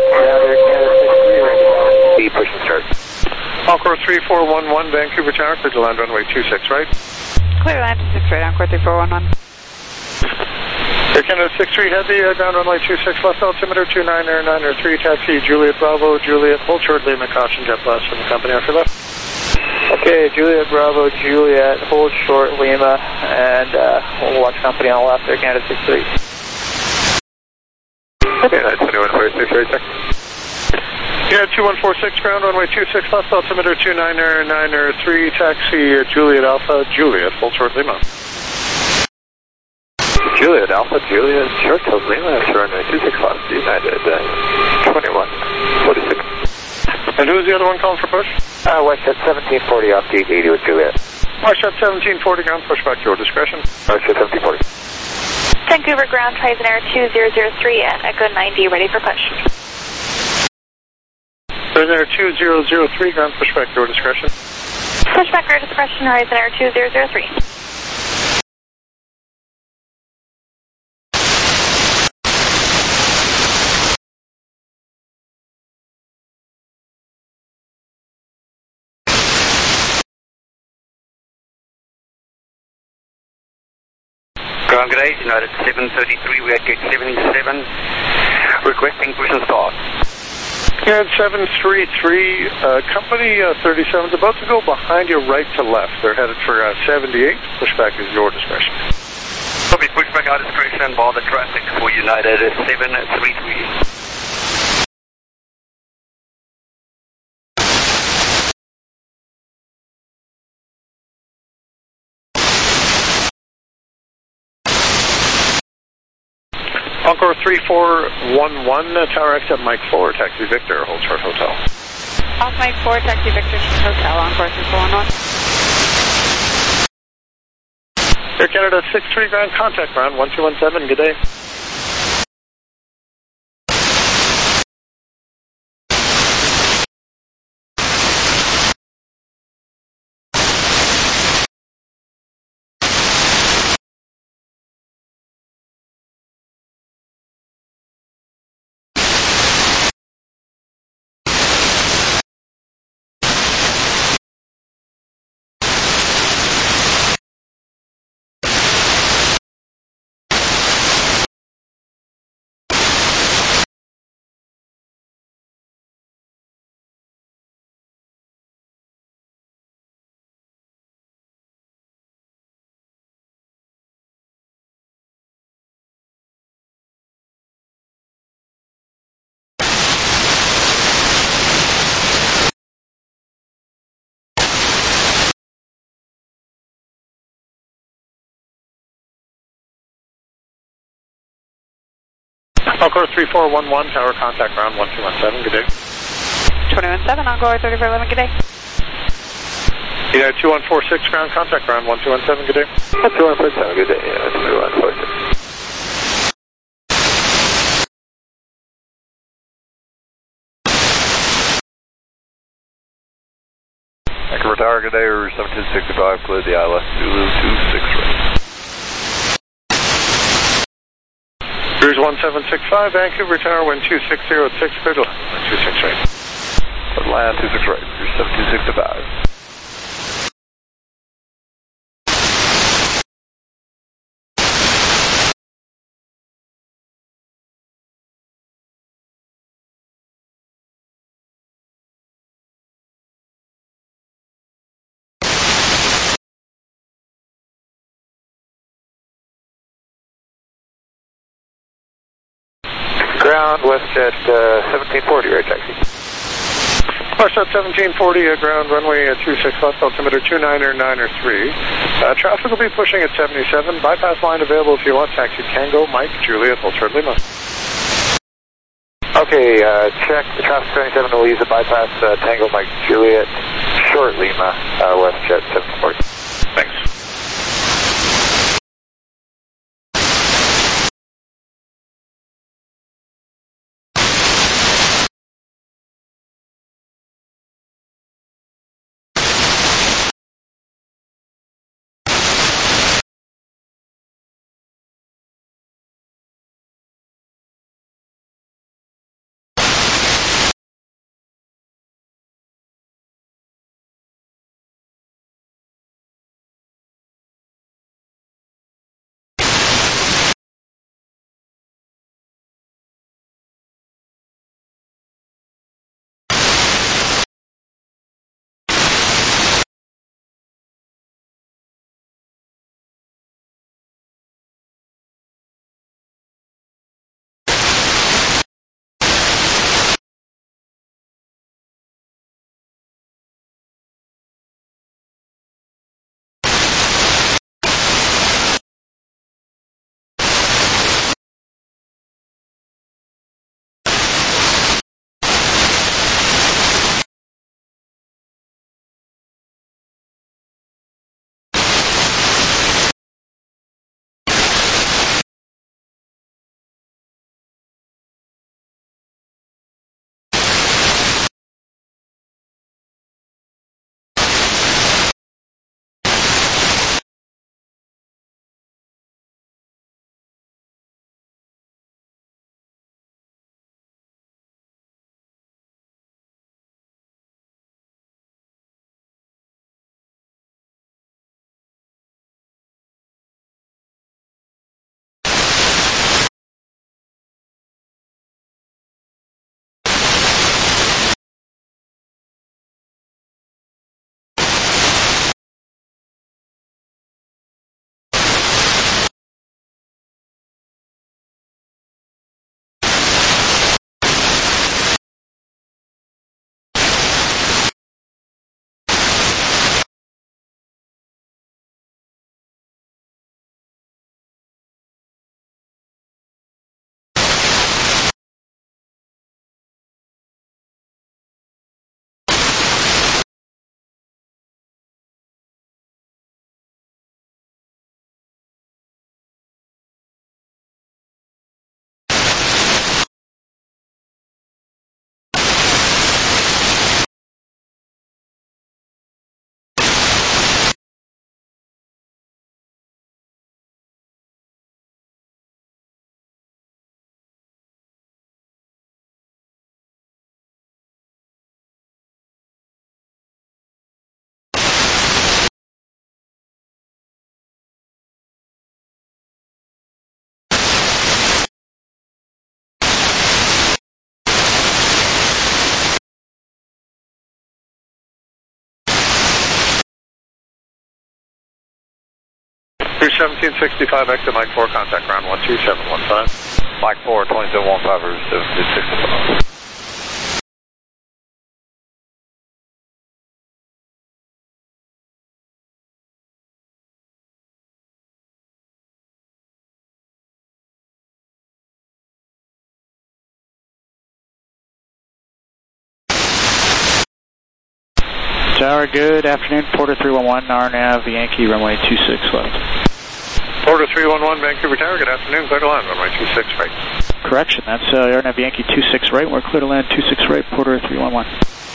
B, push and start. Encore three four one one, Vancouver Tower, clear to land runway two six right. Clear land two six right, Encore three four one one. Air Canada six three Heavy, uh, ground runway two six left, altimeter two niner niner three, taxi Juliet Bravo, Juliet, hold short Lima, caution jet blast from the company after left. Okay, Juliet Bravo, Juliet, hold short Lima, and uh, we'll watch company on left, Air Canada six three. United twenty-one forty-six, right, check. Yeah, two one four six, ground runway two six left, altimeter two nine nine three, taxi uh, Juliet Alpha, Juliet, full short Lima. Juliet Alpha, Juliet, short tail Lima, runway two six left, United uh, twenty-one forty-six. And who's the other one calling for push? Uh, Westjet seventeen forty off gate eighty with Juliet. Westjet seventeen forty, ground push back, your discretion. Westjet seventeen forty. Vancouver ground, Horizon Air two zero zero three and Echo ninety, ready for push. Horizon Air two zero zero three, ground push back, your discretion. Push back, your discretion, Horizon Air two zero zero three. Ground Gate, United seven thirty-three, we are gate seventy-seven, requesting push and start. United seven three three, uh, company uh, thirty-seven is about to go behind you right to left. They're headed for uh, seventy-eight, pushback is your discretion. Copy, pushback our discretion, bar the traffic for United seven three three. Encore three four one one, uh, Tower X at Mike four, taxi Victor, hold short hotel. Off Mike four, taxi Victor, hotel, Encore three four one one. Air Canada six three, ground contact ground one two one seven, good day. Encore three four one one, tower contact ground one two one seven, good day. twenty-one seven, Encore thirty-four eleven, good day. Yeah, two one four six, ground contact ground one two one seven, good day. two one four seven, good day, yeah, two one four six. Vancouver Tower, good day, or seventeen sixty-five, clear the I L S Zulu two six right. Here's one seven six five, Vancouver Tower, wind two six zero six, clear to land, two six right. Land two six right, here's seventeen sixty-five. Ground, Westjet uh, seventeen forty, right, taxi. Westjet seventeen forty, uh, ground runway uh, two six left, altimeter two nine nine three. Uh, traffic will be pushing at seventy-seven, bypass line available if you want, taxi Tango, Mike, Juliet, hold short Lima. Okay, uh, check, the traffic twenty-seven will use the bypass, uh, Tango, Mike, Juliet, short Lima, uh, Westjet seventeen forty. Thanks. seventeen sixty-five, exit Mike four, contact ground one two seven one five. Mike four, twenty-seven one five, or seventeen sixty-five. Tower, good afternoon. Porter three one one, R N A V Yankee, runway two six left. Porter three one one, Vancouver Tower, good afternoon. Clear to land, runway two six right. Correction, that's uh, R N A V Yankee two six right. We're clear to land two six right, Porter three one one.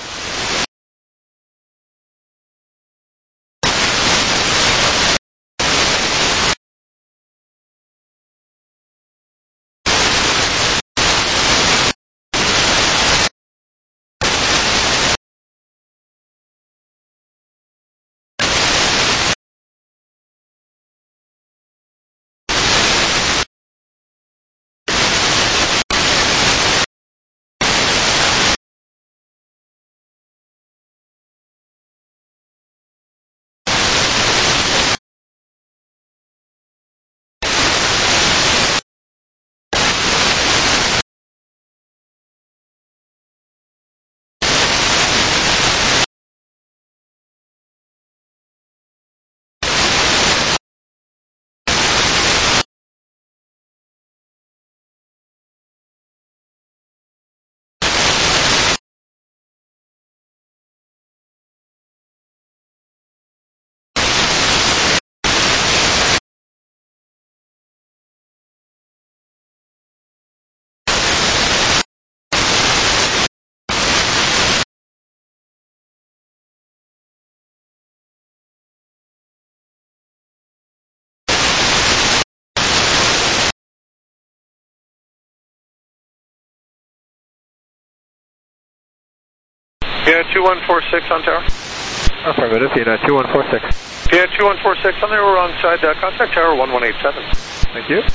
Yeah, two one four six on tower. Affirmative, Vienna two one four six. Yeah, two one four six on there, we're on side, uh, contact tower one one eight seven. Thank you.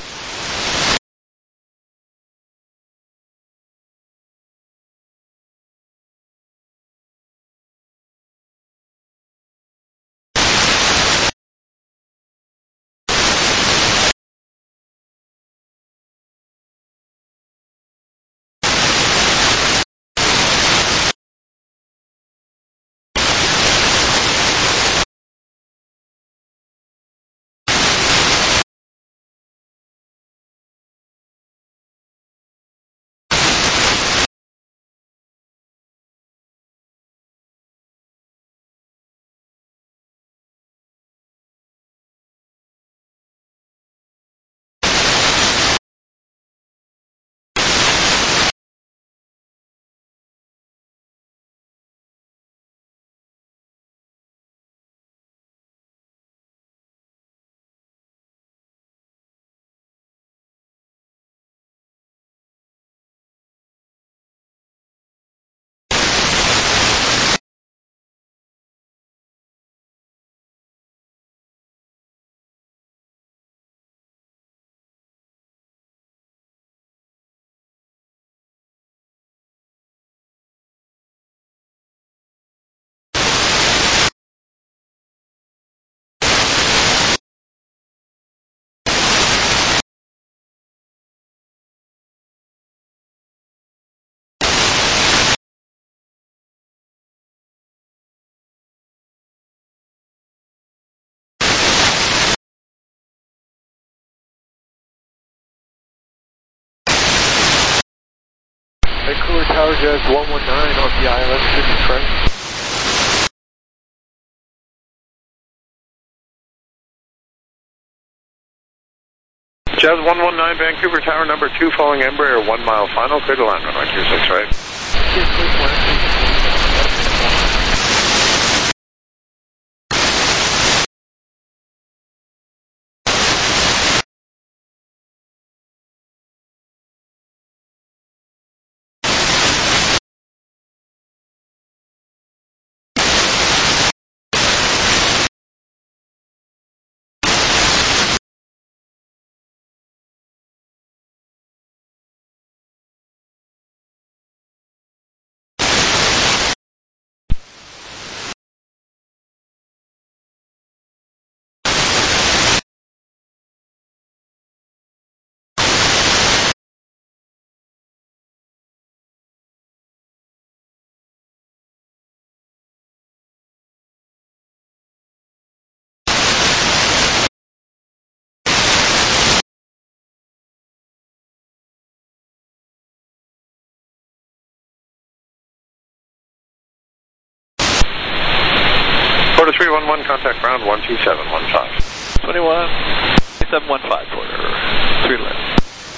Vancouver Tower, Jazz one one nine on the I L S fifty train. Jazz one one nine, Vancouver Tower, number two, following Embraer, one mile final, clear to land, runway two six right. three one one, contact ground one two seven one five. twenty-one, seven one five, Porter, three left.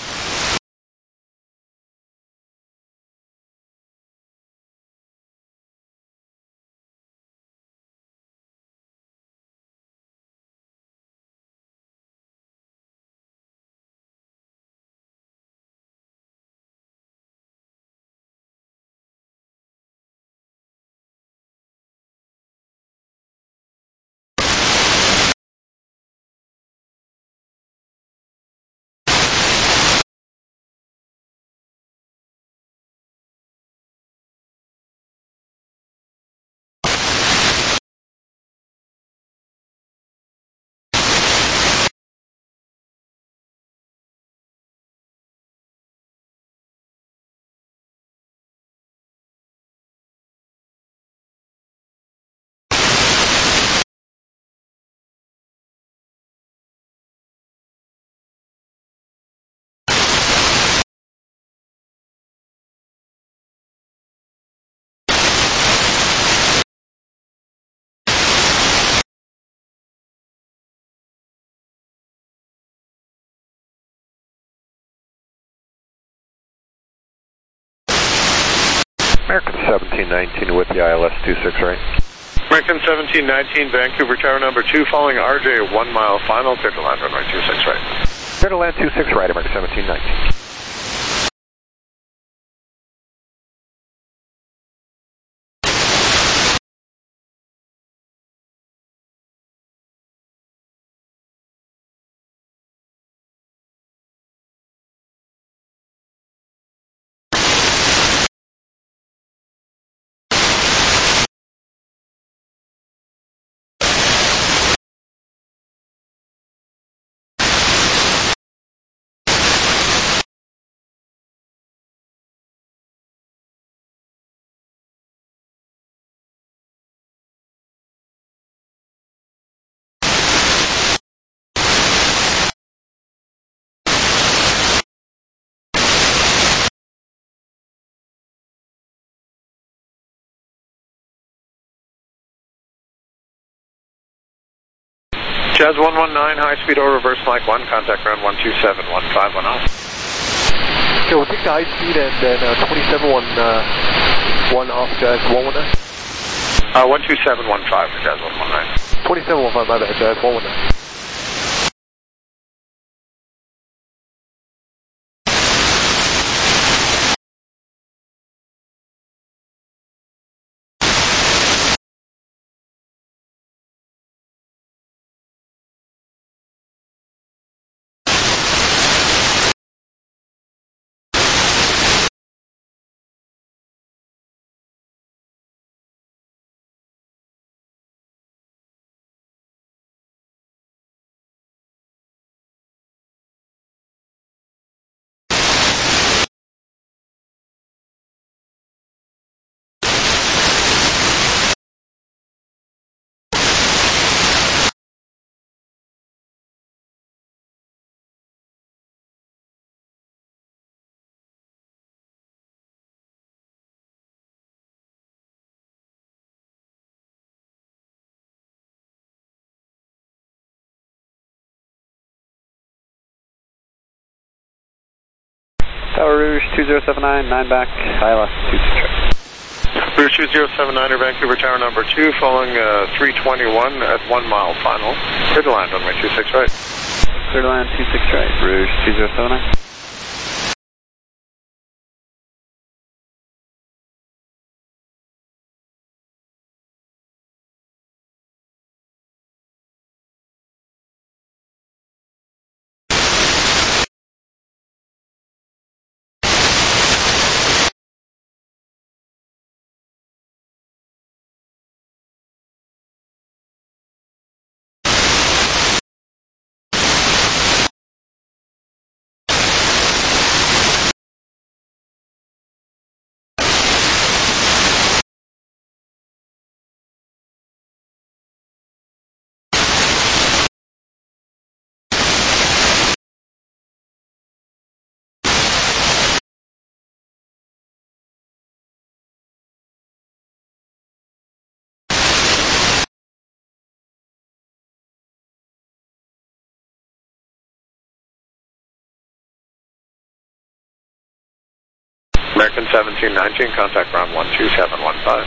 American seventeen nineteen with the I L S two six right. American seventeen nineteen, Vancouver Tower number two, following R J, one mile final, clear to land runway two six right. Clear to land two six right, American seventeen nineteen. Jazz one one nine, high speed or reverse Mike one, contact ground one two seven one five one zero. Okay, we'll take the high speed and then uh, twenty-seven one, uh, one off Jazz one one nine. Uh, one two seven one five for Jazz one one nine. twenty-seven one five, my bad, Jazz one one nine. Tower Rouge two zero seven nine, nine back, I L S two six right. Rouge two zero seven nine, Vancouver Tower number two, following uh, three twenty-one at one mile final, clear to land runway two six right. Clear to land two six right, Rouge two zero seven nine. American seventeen nineteen, contact ground one two seven one five.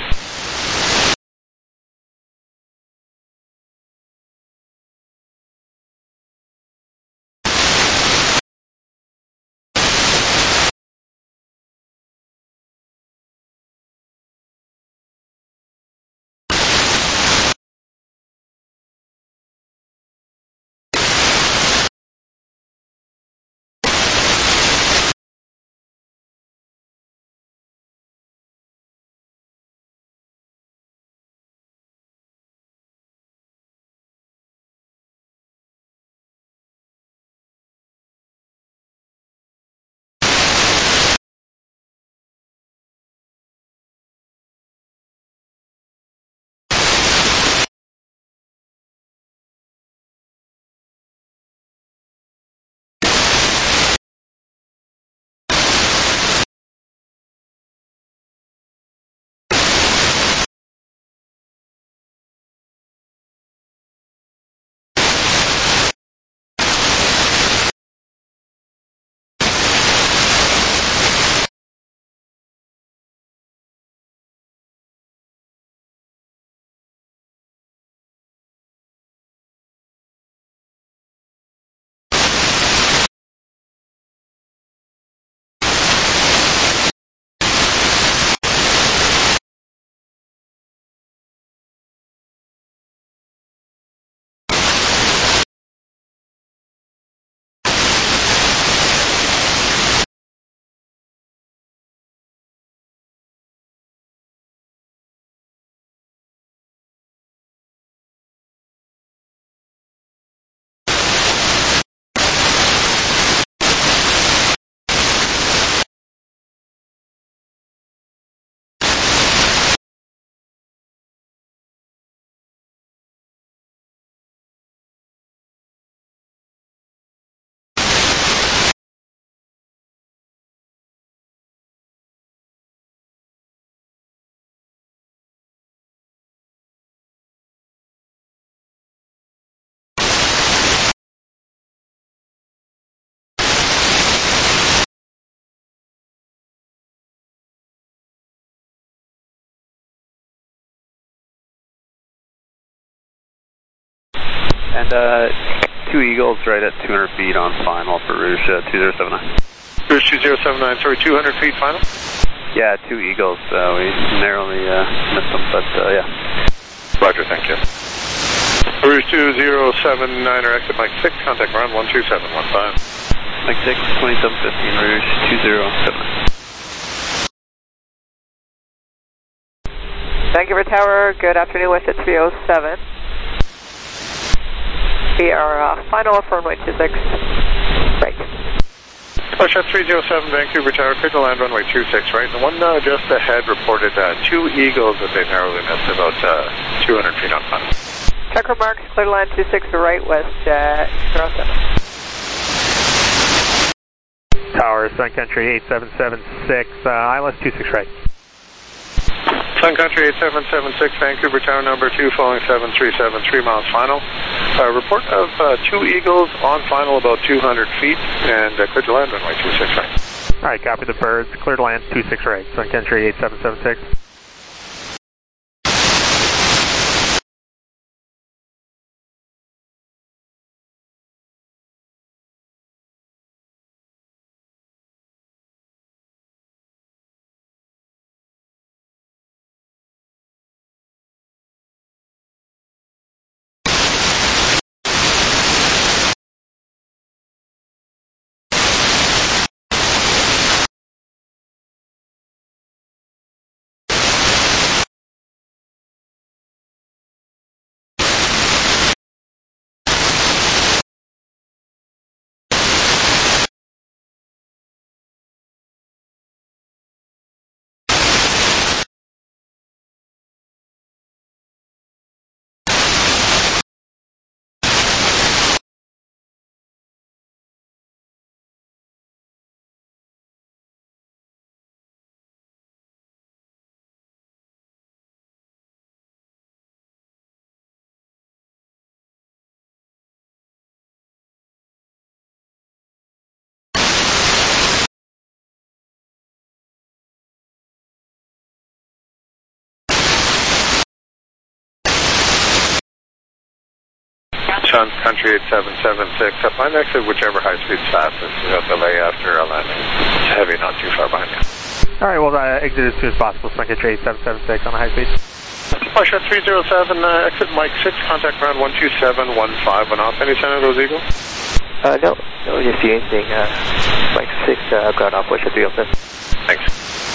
And uh, two Eagles right at two hundred feet on final for Rouge uh, two zero seven nine. Rouge two zero seven nine, sorry, two hundred feet final? Yeah, two Eagles. Uh, we narrowly uh, missed them, but uh, yeah. Roger, thank you. Rouge two zero seven nine, or exit Mike six, contact ground one two seven one five. Mike six, twenty-seven fifteen, Rouge two zero seven nine. Vancouver Tower, good afternoon, West at three oh seven. We are uh, final for runway two six, right. Push at three zero seven, Vancouver Tower, clear to land runway two six, right. And the one uh, just ahead reported uh, two Eagles that they narrowly missed about uh, two hundred feet on final. Check remarks, clear to land two six, right, West at zero seven. Tower, Sun Country eight seven seven six, uh, I L S two six right. Sun Country eight seven seven six, Vancouver Tower number two, following seven three seven, three miles final. Uh, report of uh, two Eagles on final about two hundred feet, and uh, clear to land runway two six right. Alright, copy the birds, clear to land two six right, Sun Country eight seven seven six. Sun Country eight seven seven six, up my exit, whichever high speed's fastest. We got delay after a landing. It's heavy, not too far behind you. All right, well, uh, exit as soon as possible. Sun Country eight seven seven six on the high speed. Russia three zero seven, uh, exit Mike six, contact ground one two seven one five, one off. Any sign of those Eagles? Uh, no, no, you see anything. Uh, Mike six, uh, ground off, Russia three oh seven. Thanks.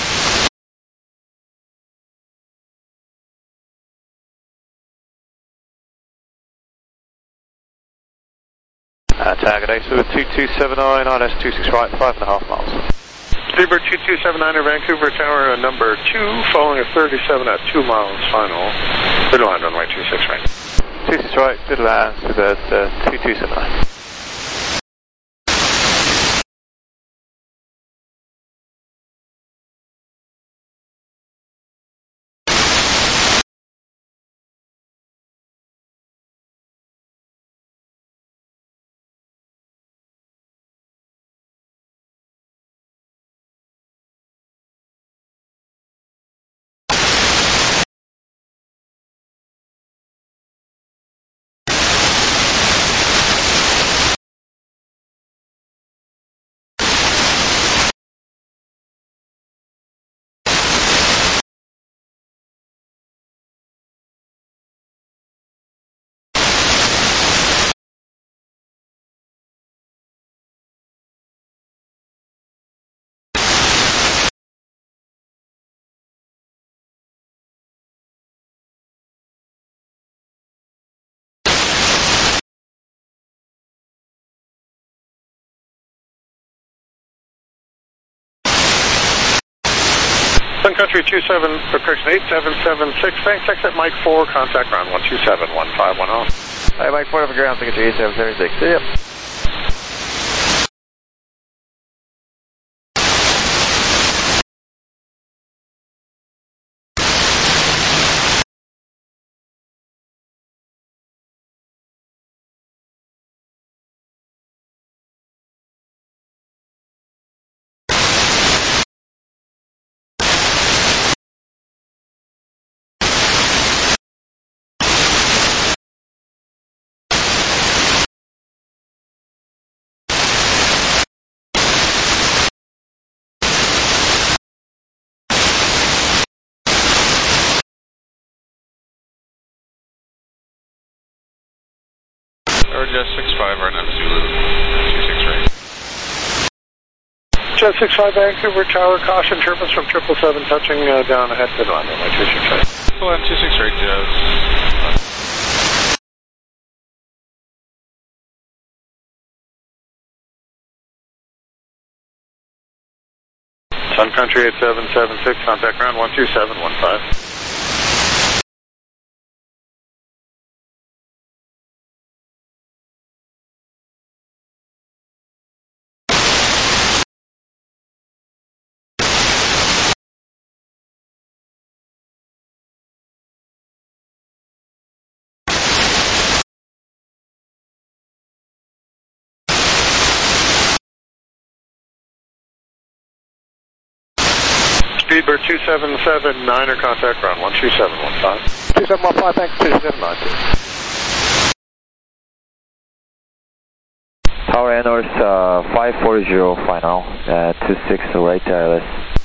Uh, target A two two seven nine, I S two six right, five and a half miles. Freebird two two seven nine, Vancouver Tower, uh, number two, following a thirty-seven at two miles final. Good line, runway two six right. two six right, good land, Freebird uh, two two seven nine. Sun Country two seven, or correction, eight seven seven six, thanks, exit Mike four, contact ground one two seven one five, one off. Hi, Mike four, over ground, Sun Country eight seven seven six, see ya. Or just six five right now, Zulu, two six right. Jet six five, Vancouver Tower, caution, turbulence from triple seven, touching uh, down ahead to the line, runway two six right. Well, two six right, Joe. Sun Country eight seven seven six, contact ground one two seven one five. Speedbird two seven seven nine, or contact ground one two seven one five. two seven one five, thanks, two seven nine. Tower N North uh, five four zero final, uh, two six right wireless.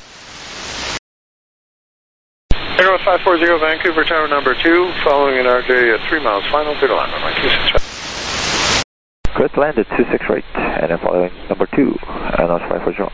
Air five four zero, Vancouver Tower number two, following an R J at three miles final, good line, runway two six right. Good land at two six right, and then following number two, N North five four zero.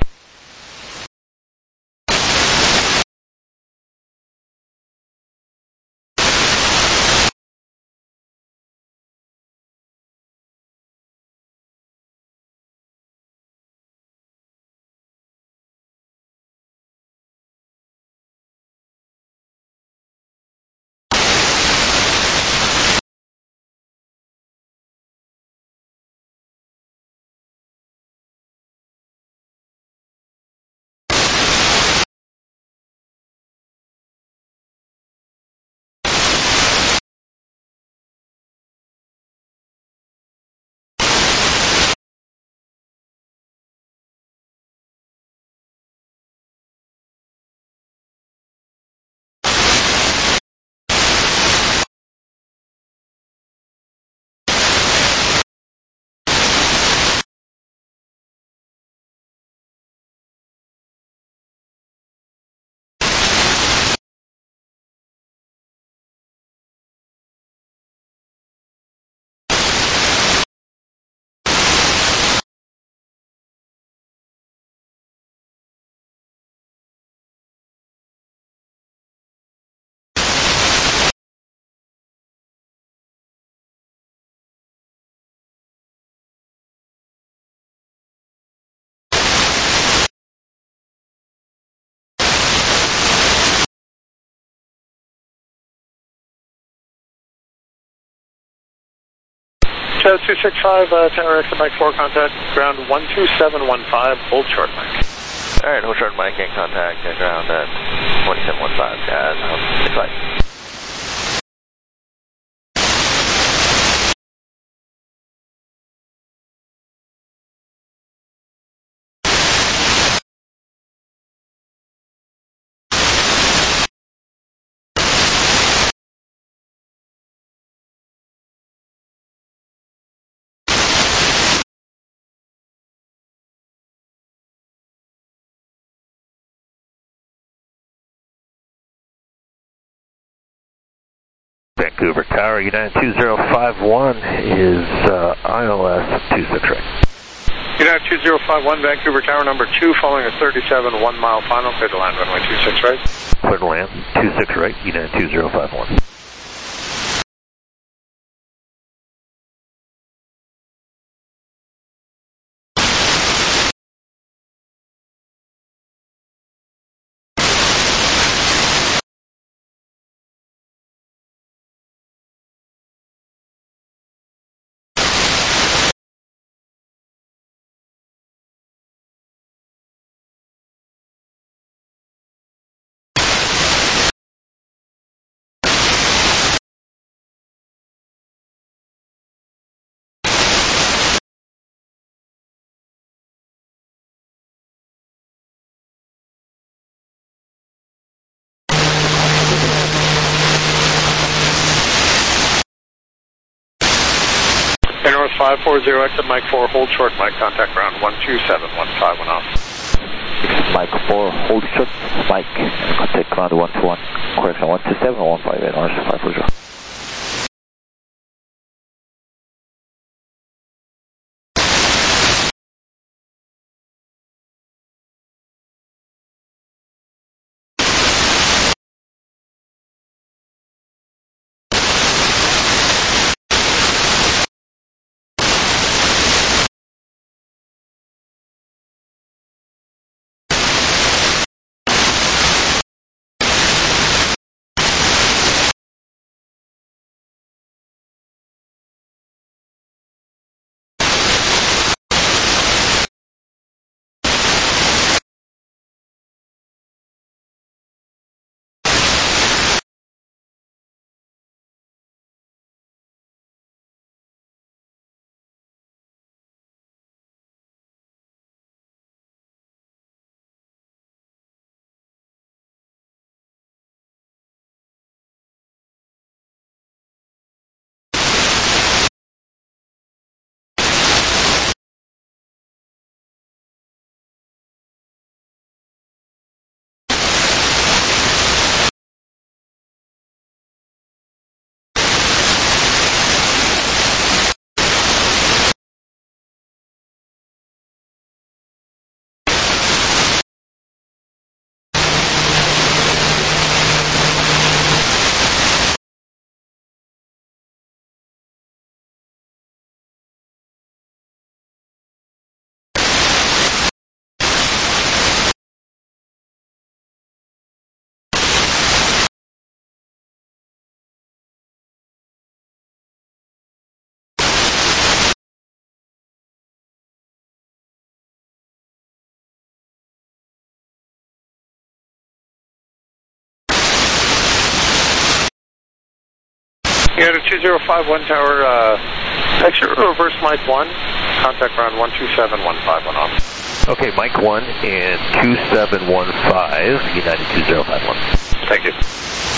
So two six five, uh, Tower exit Mike four, contact ground one two seven one five, hold short Mike. Alright, hold short Mike and contact at ground at one seven one five, guys, six five. Vancouver Tower, United two zero five one is uh, I L S two six right. United two zero five one, Vancouver Tower number two, following a thirty-seven one mile final, clear to land runway two six right. Clear to land two six right, United two zero five one. Air North five four zero, exit Mike four, hold short Mike, contact ground one two seven one five, one off. Mike four, hold short, Mike, contact ground one two one, correction one two seven one five, Air North five four zero. United two zero five one Tower, uh, exit reverse Mike one, contact ground one two seven one five, one off. Okay, Mike one and two seven one five, United two zero five one. Thank you.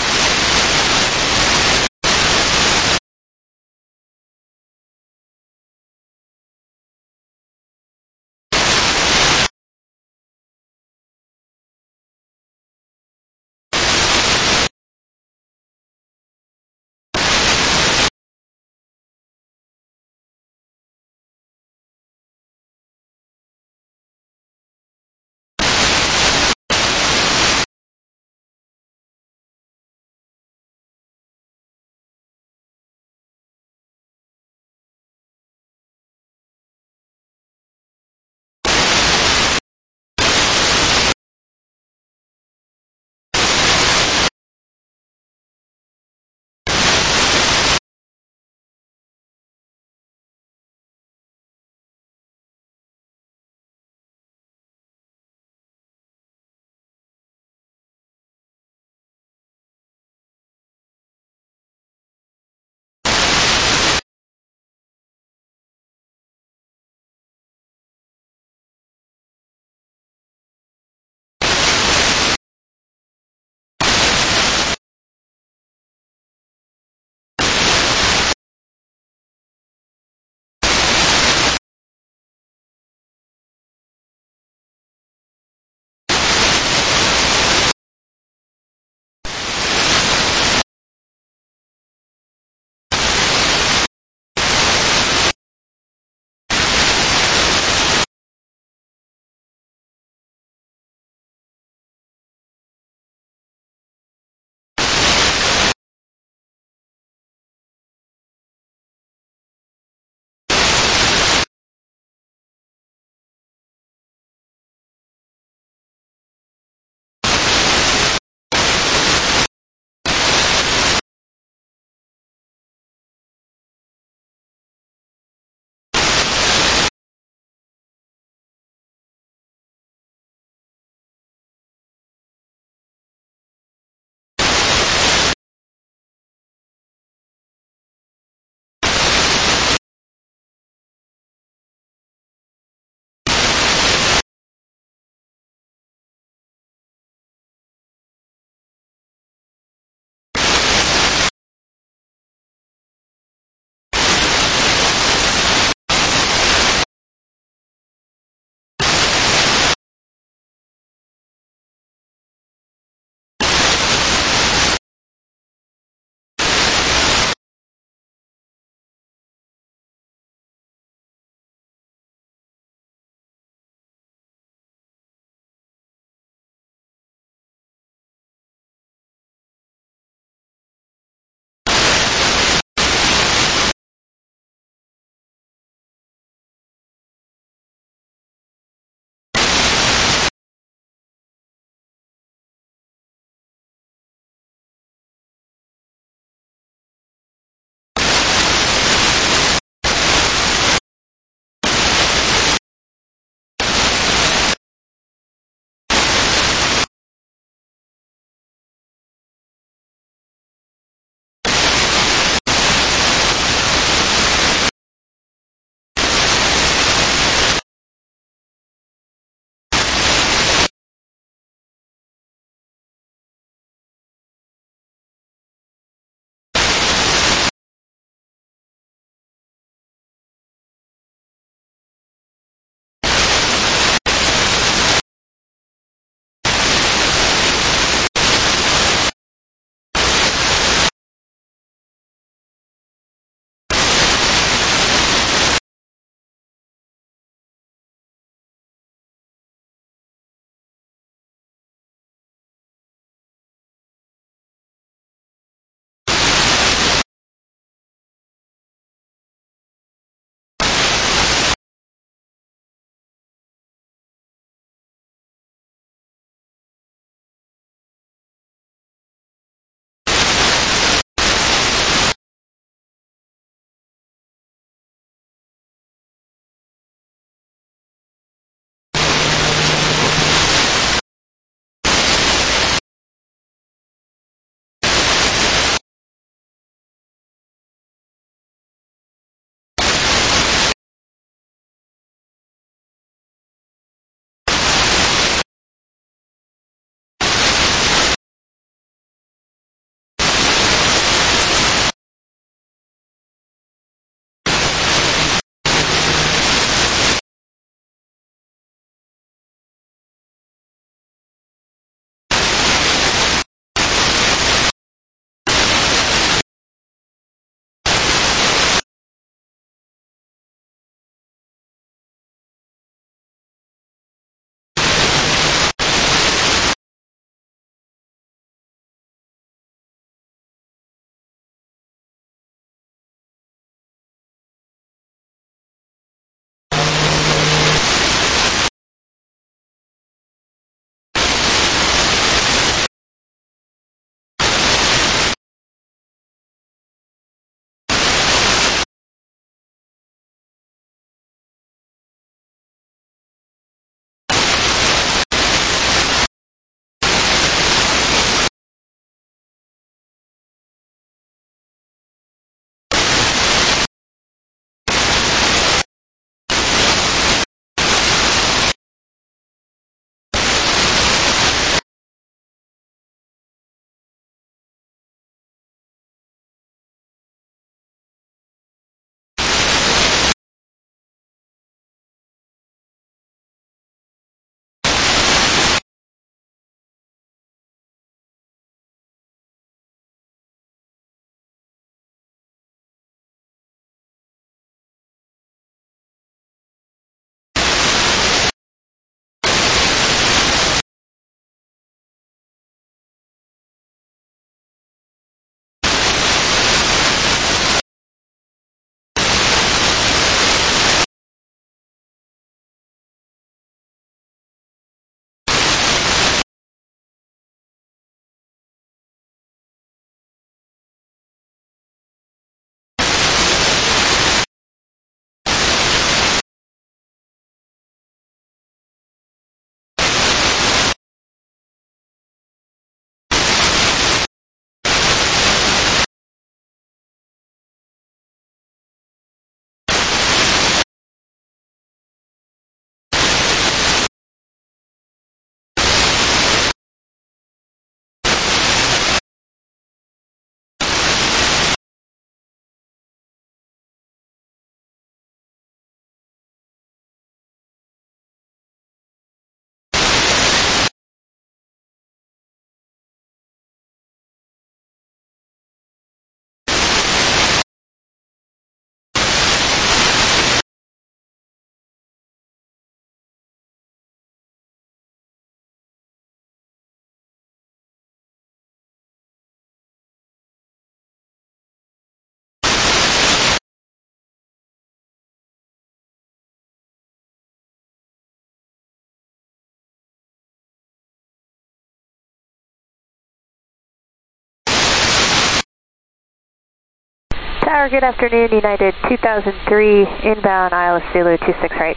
Tower, good afternoon, United two thousand three, inbound I L S Zulu two six right.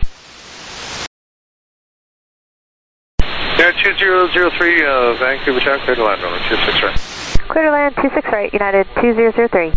Yeah, two zero zero three, uh, Vancouver Tower, clear to land over two six right. Clear to land two six right, United two zero zero three.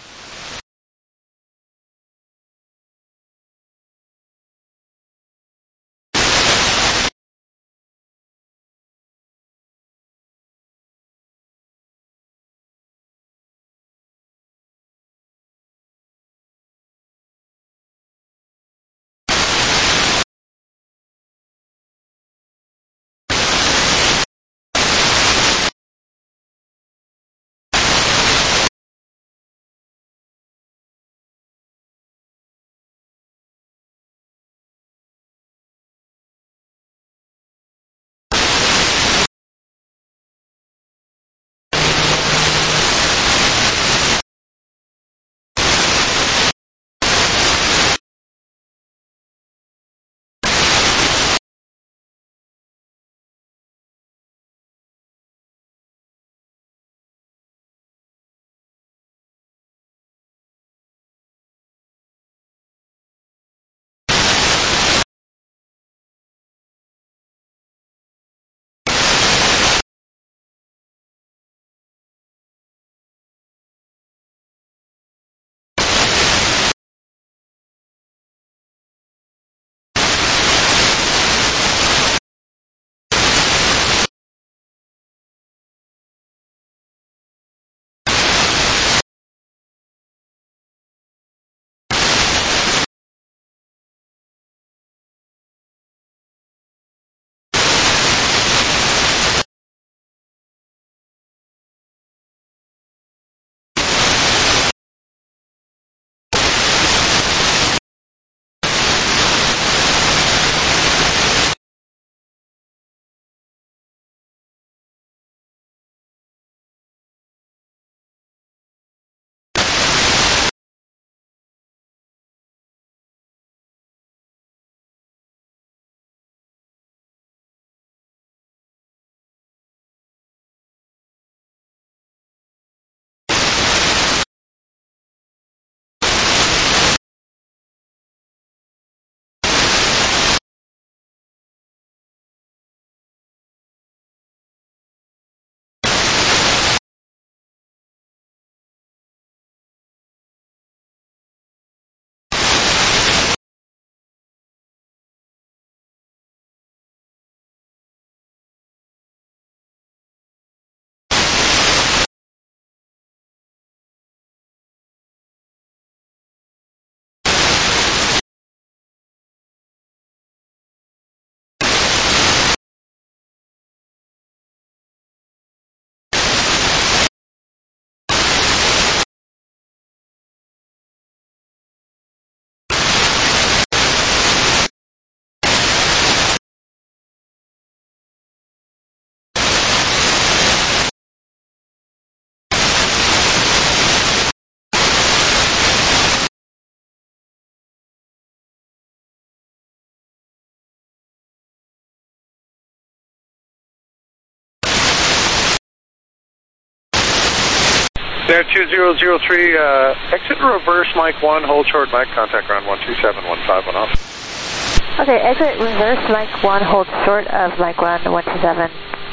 There, two zero zero three, uh, exit reverse, Mike one, hold short, Mike, contact ground one two seven one five one off. Okay, exit reverse, Mike one, hold short of Mike one, one two seven,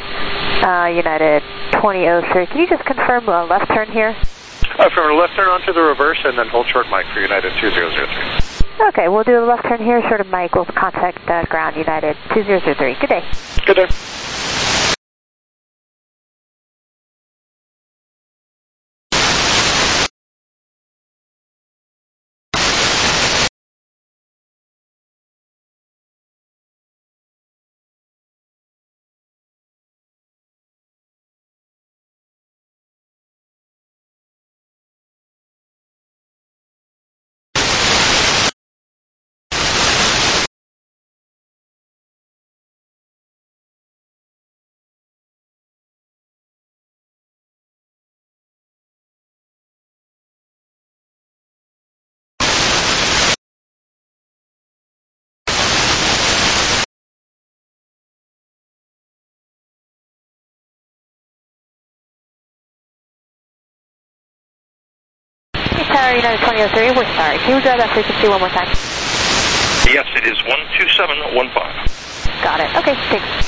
uh, United twenty oh three. Can you just confirm a left turn here? Uh, from a left turn onto the reverse and then hold short, Mike, for United two zero zero three. Okay, we'll do a left turn here, short of Mike, we'll contact uh, ground United two zero zero three. Good day. Good day. This is Tower United twenty oh three, we're sorry. Can you grab that frequency one more time? Yes, it is one two seven one five. Got it. Okay, thanks.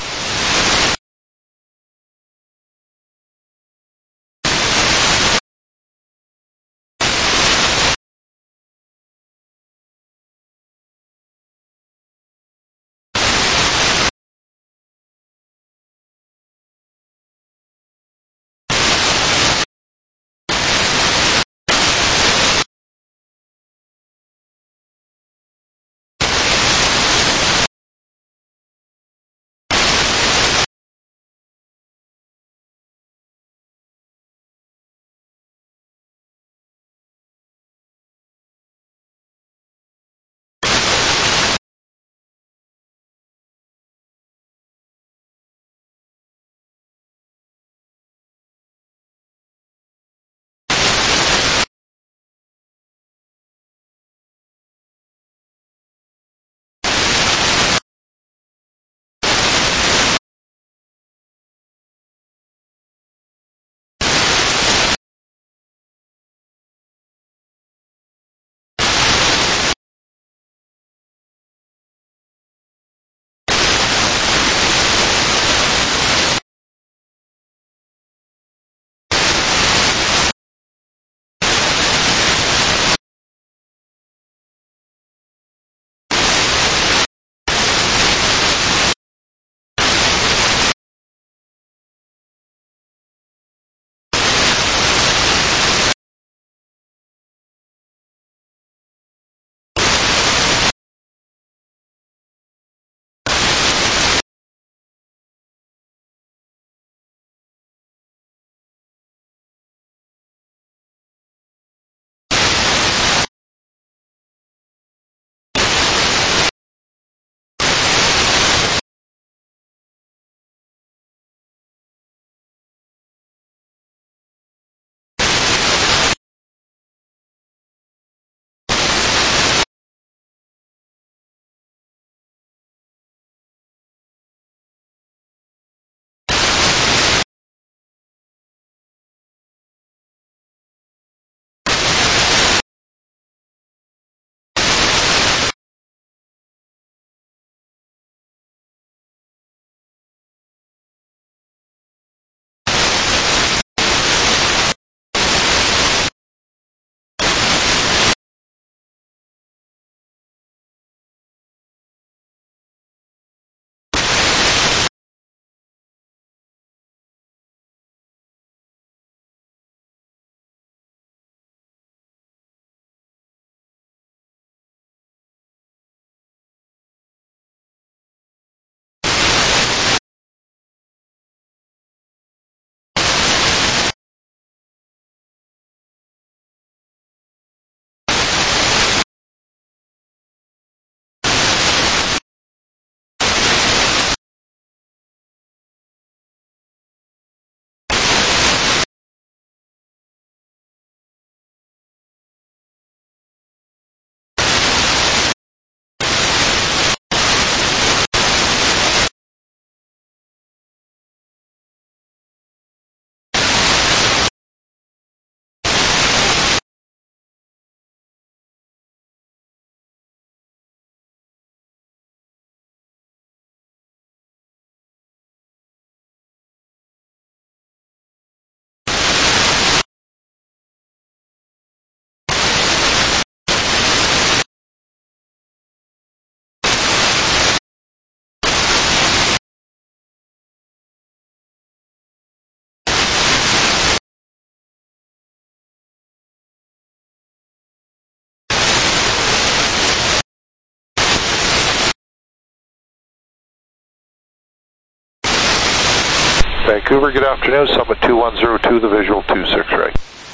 Vancouver, good afternoon. Summit two one zero two, the visual two six right.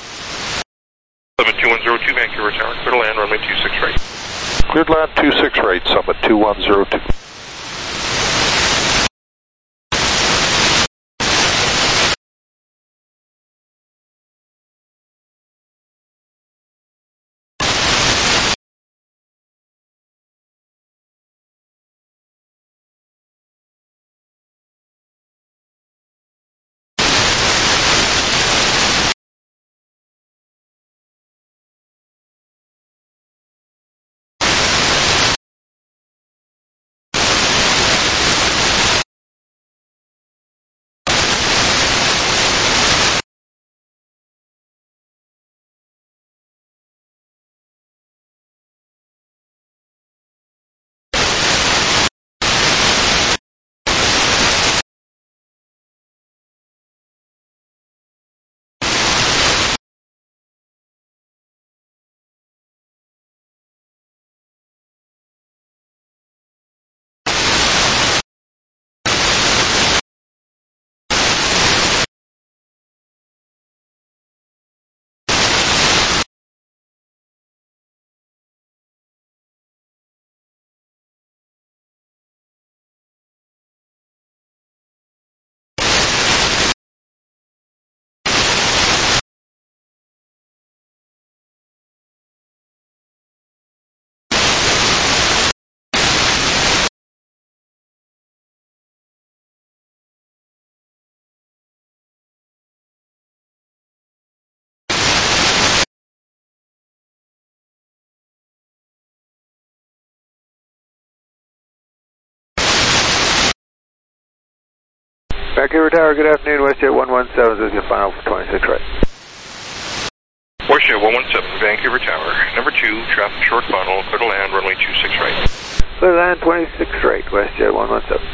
Summit two one zero two, Vancouver Tower, clear to land, runway two six right. Cleared land two six right, Summit two one zero two. Vancouver Tower, good afternoon. WestJet one one seven is your final for twenty-six right. WestJet one one seven, Vancouver Tower. Number two, traffic short final, clear to land, runway two six right. Clear to land, twenty-six right, WestJet one one seven.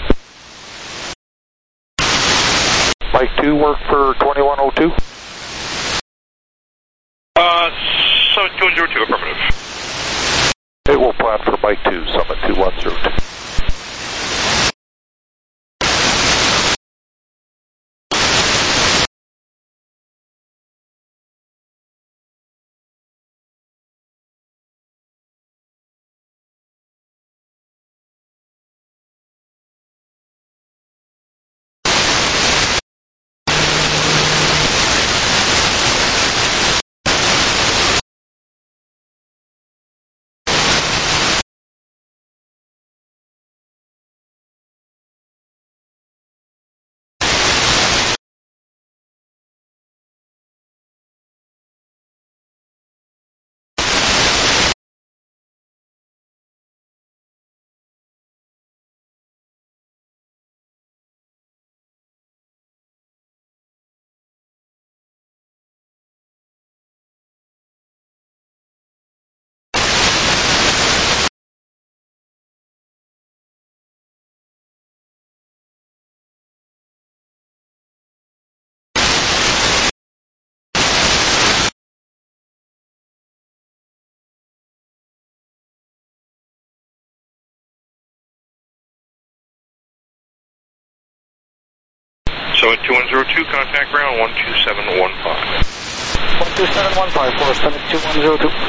Mike two, work for twenty-one oh two. Uh, Summit two one zero two, affirmative. It will plan for Mike two, Summit two one zero two. Summit two one zero two, contact ground one two seven one five. one two seven one five for Summit two one zero two.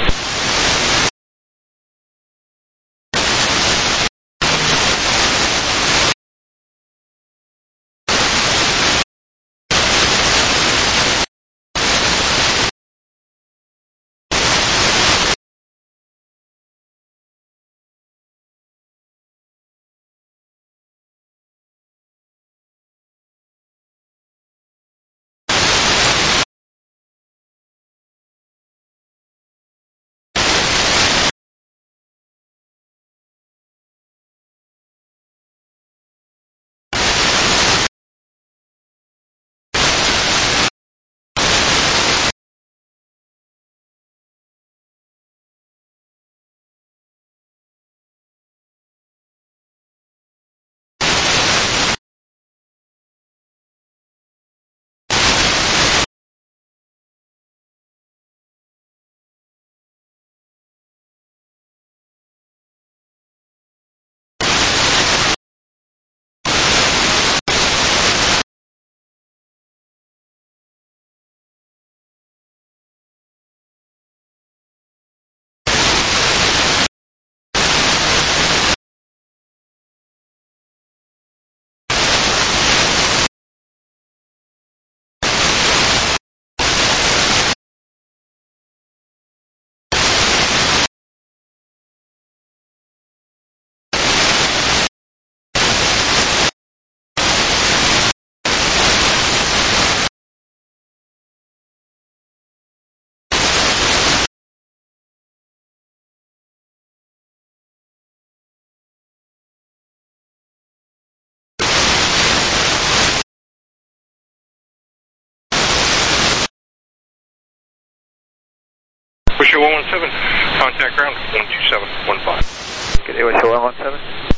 WestJet one one seven, contact ground one two seven one five. Good day, WestJet one one seven.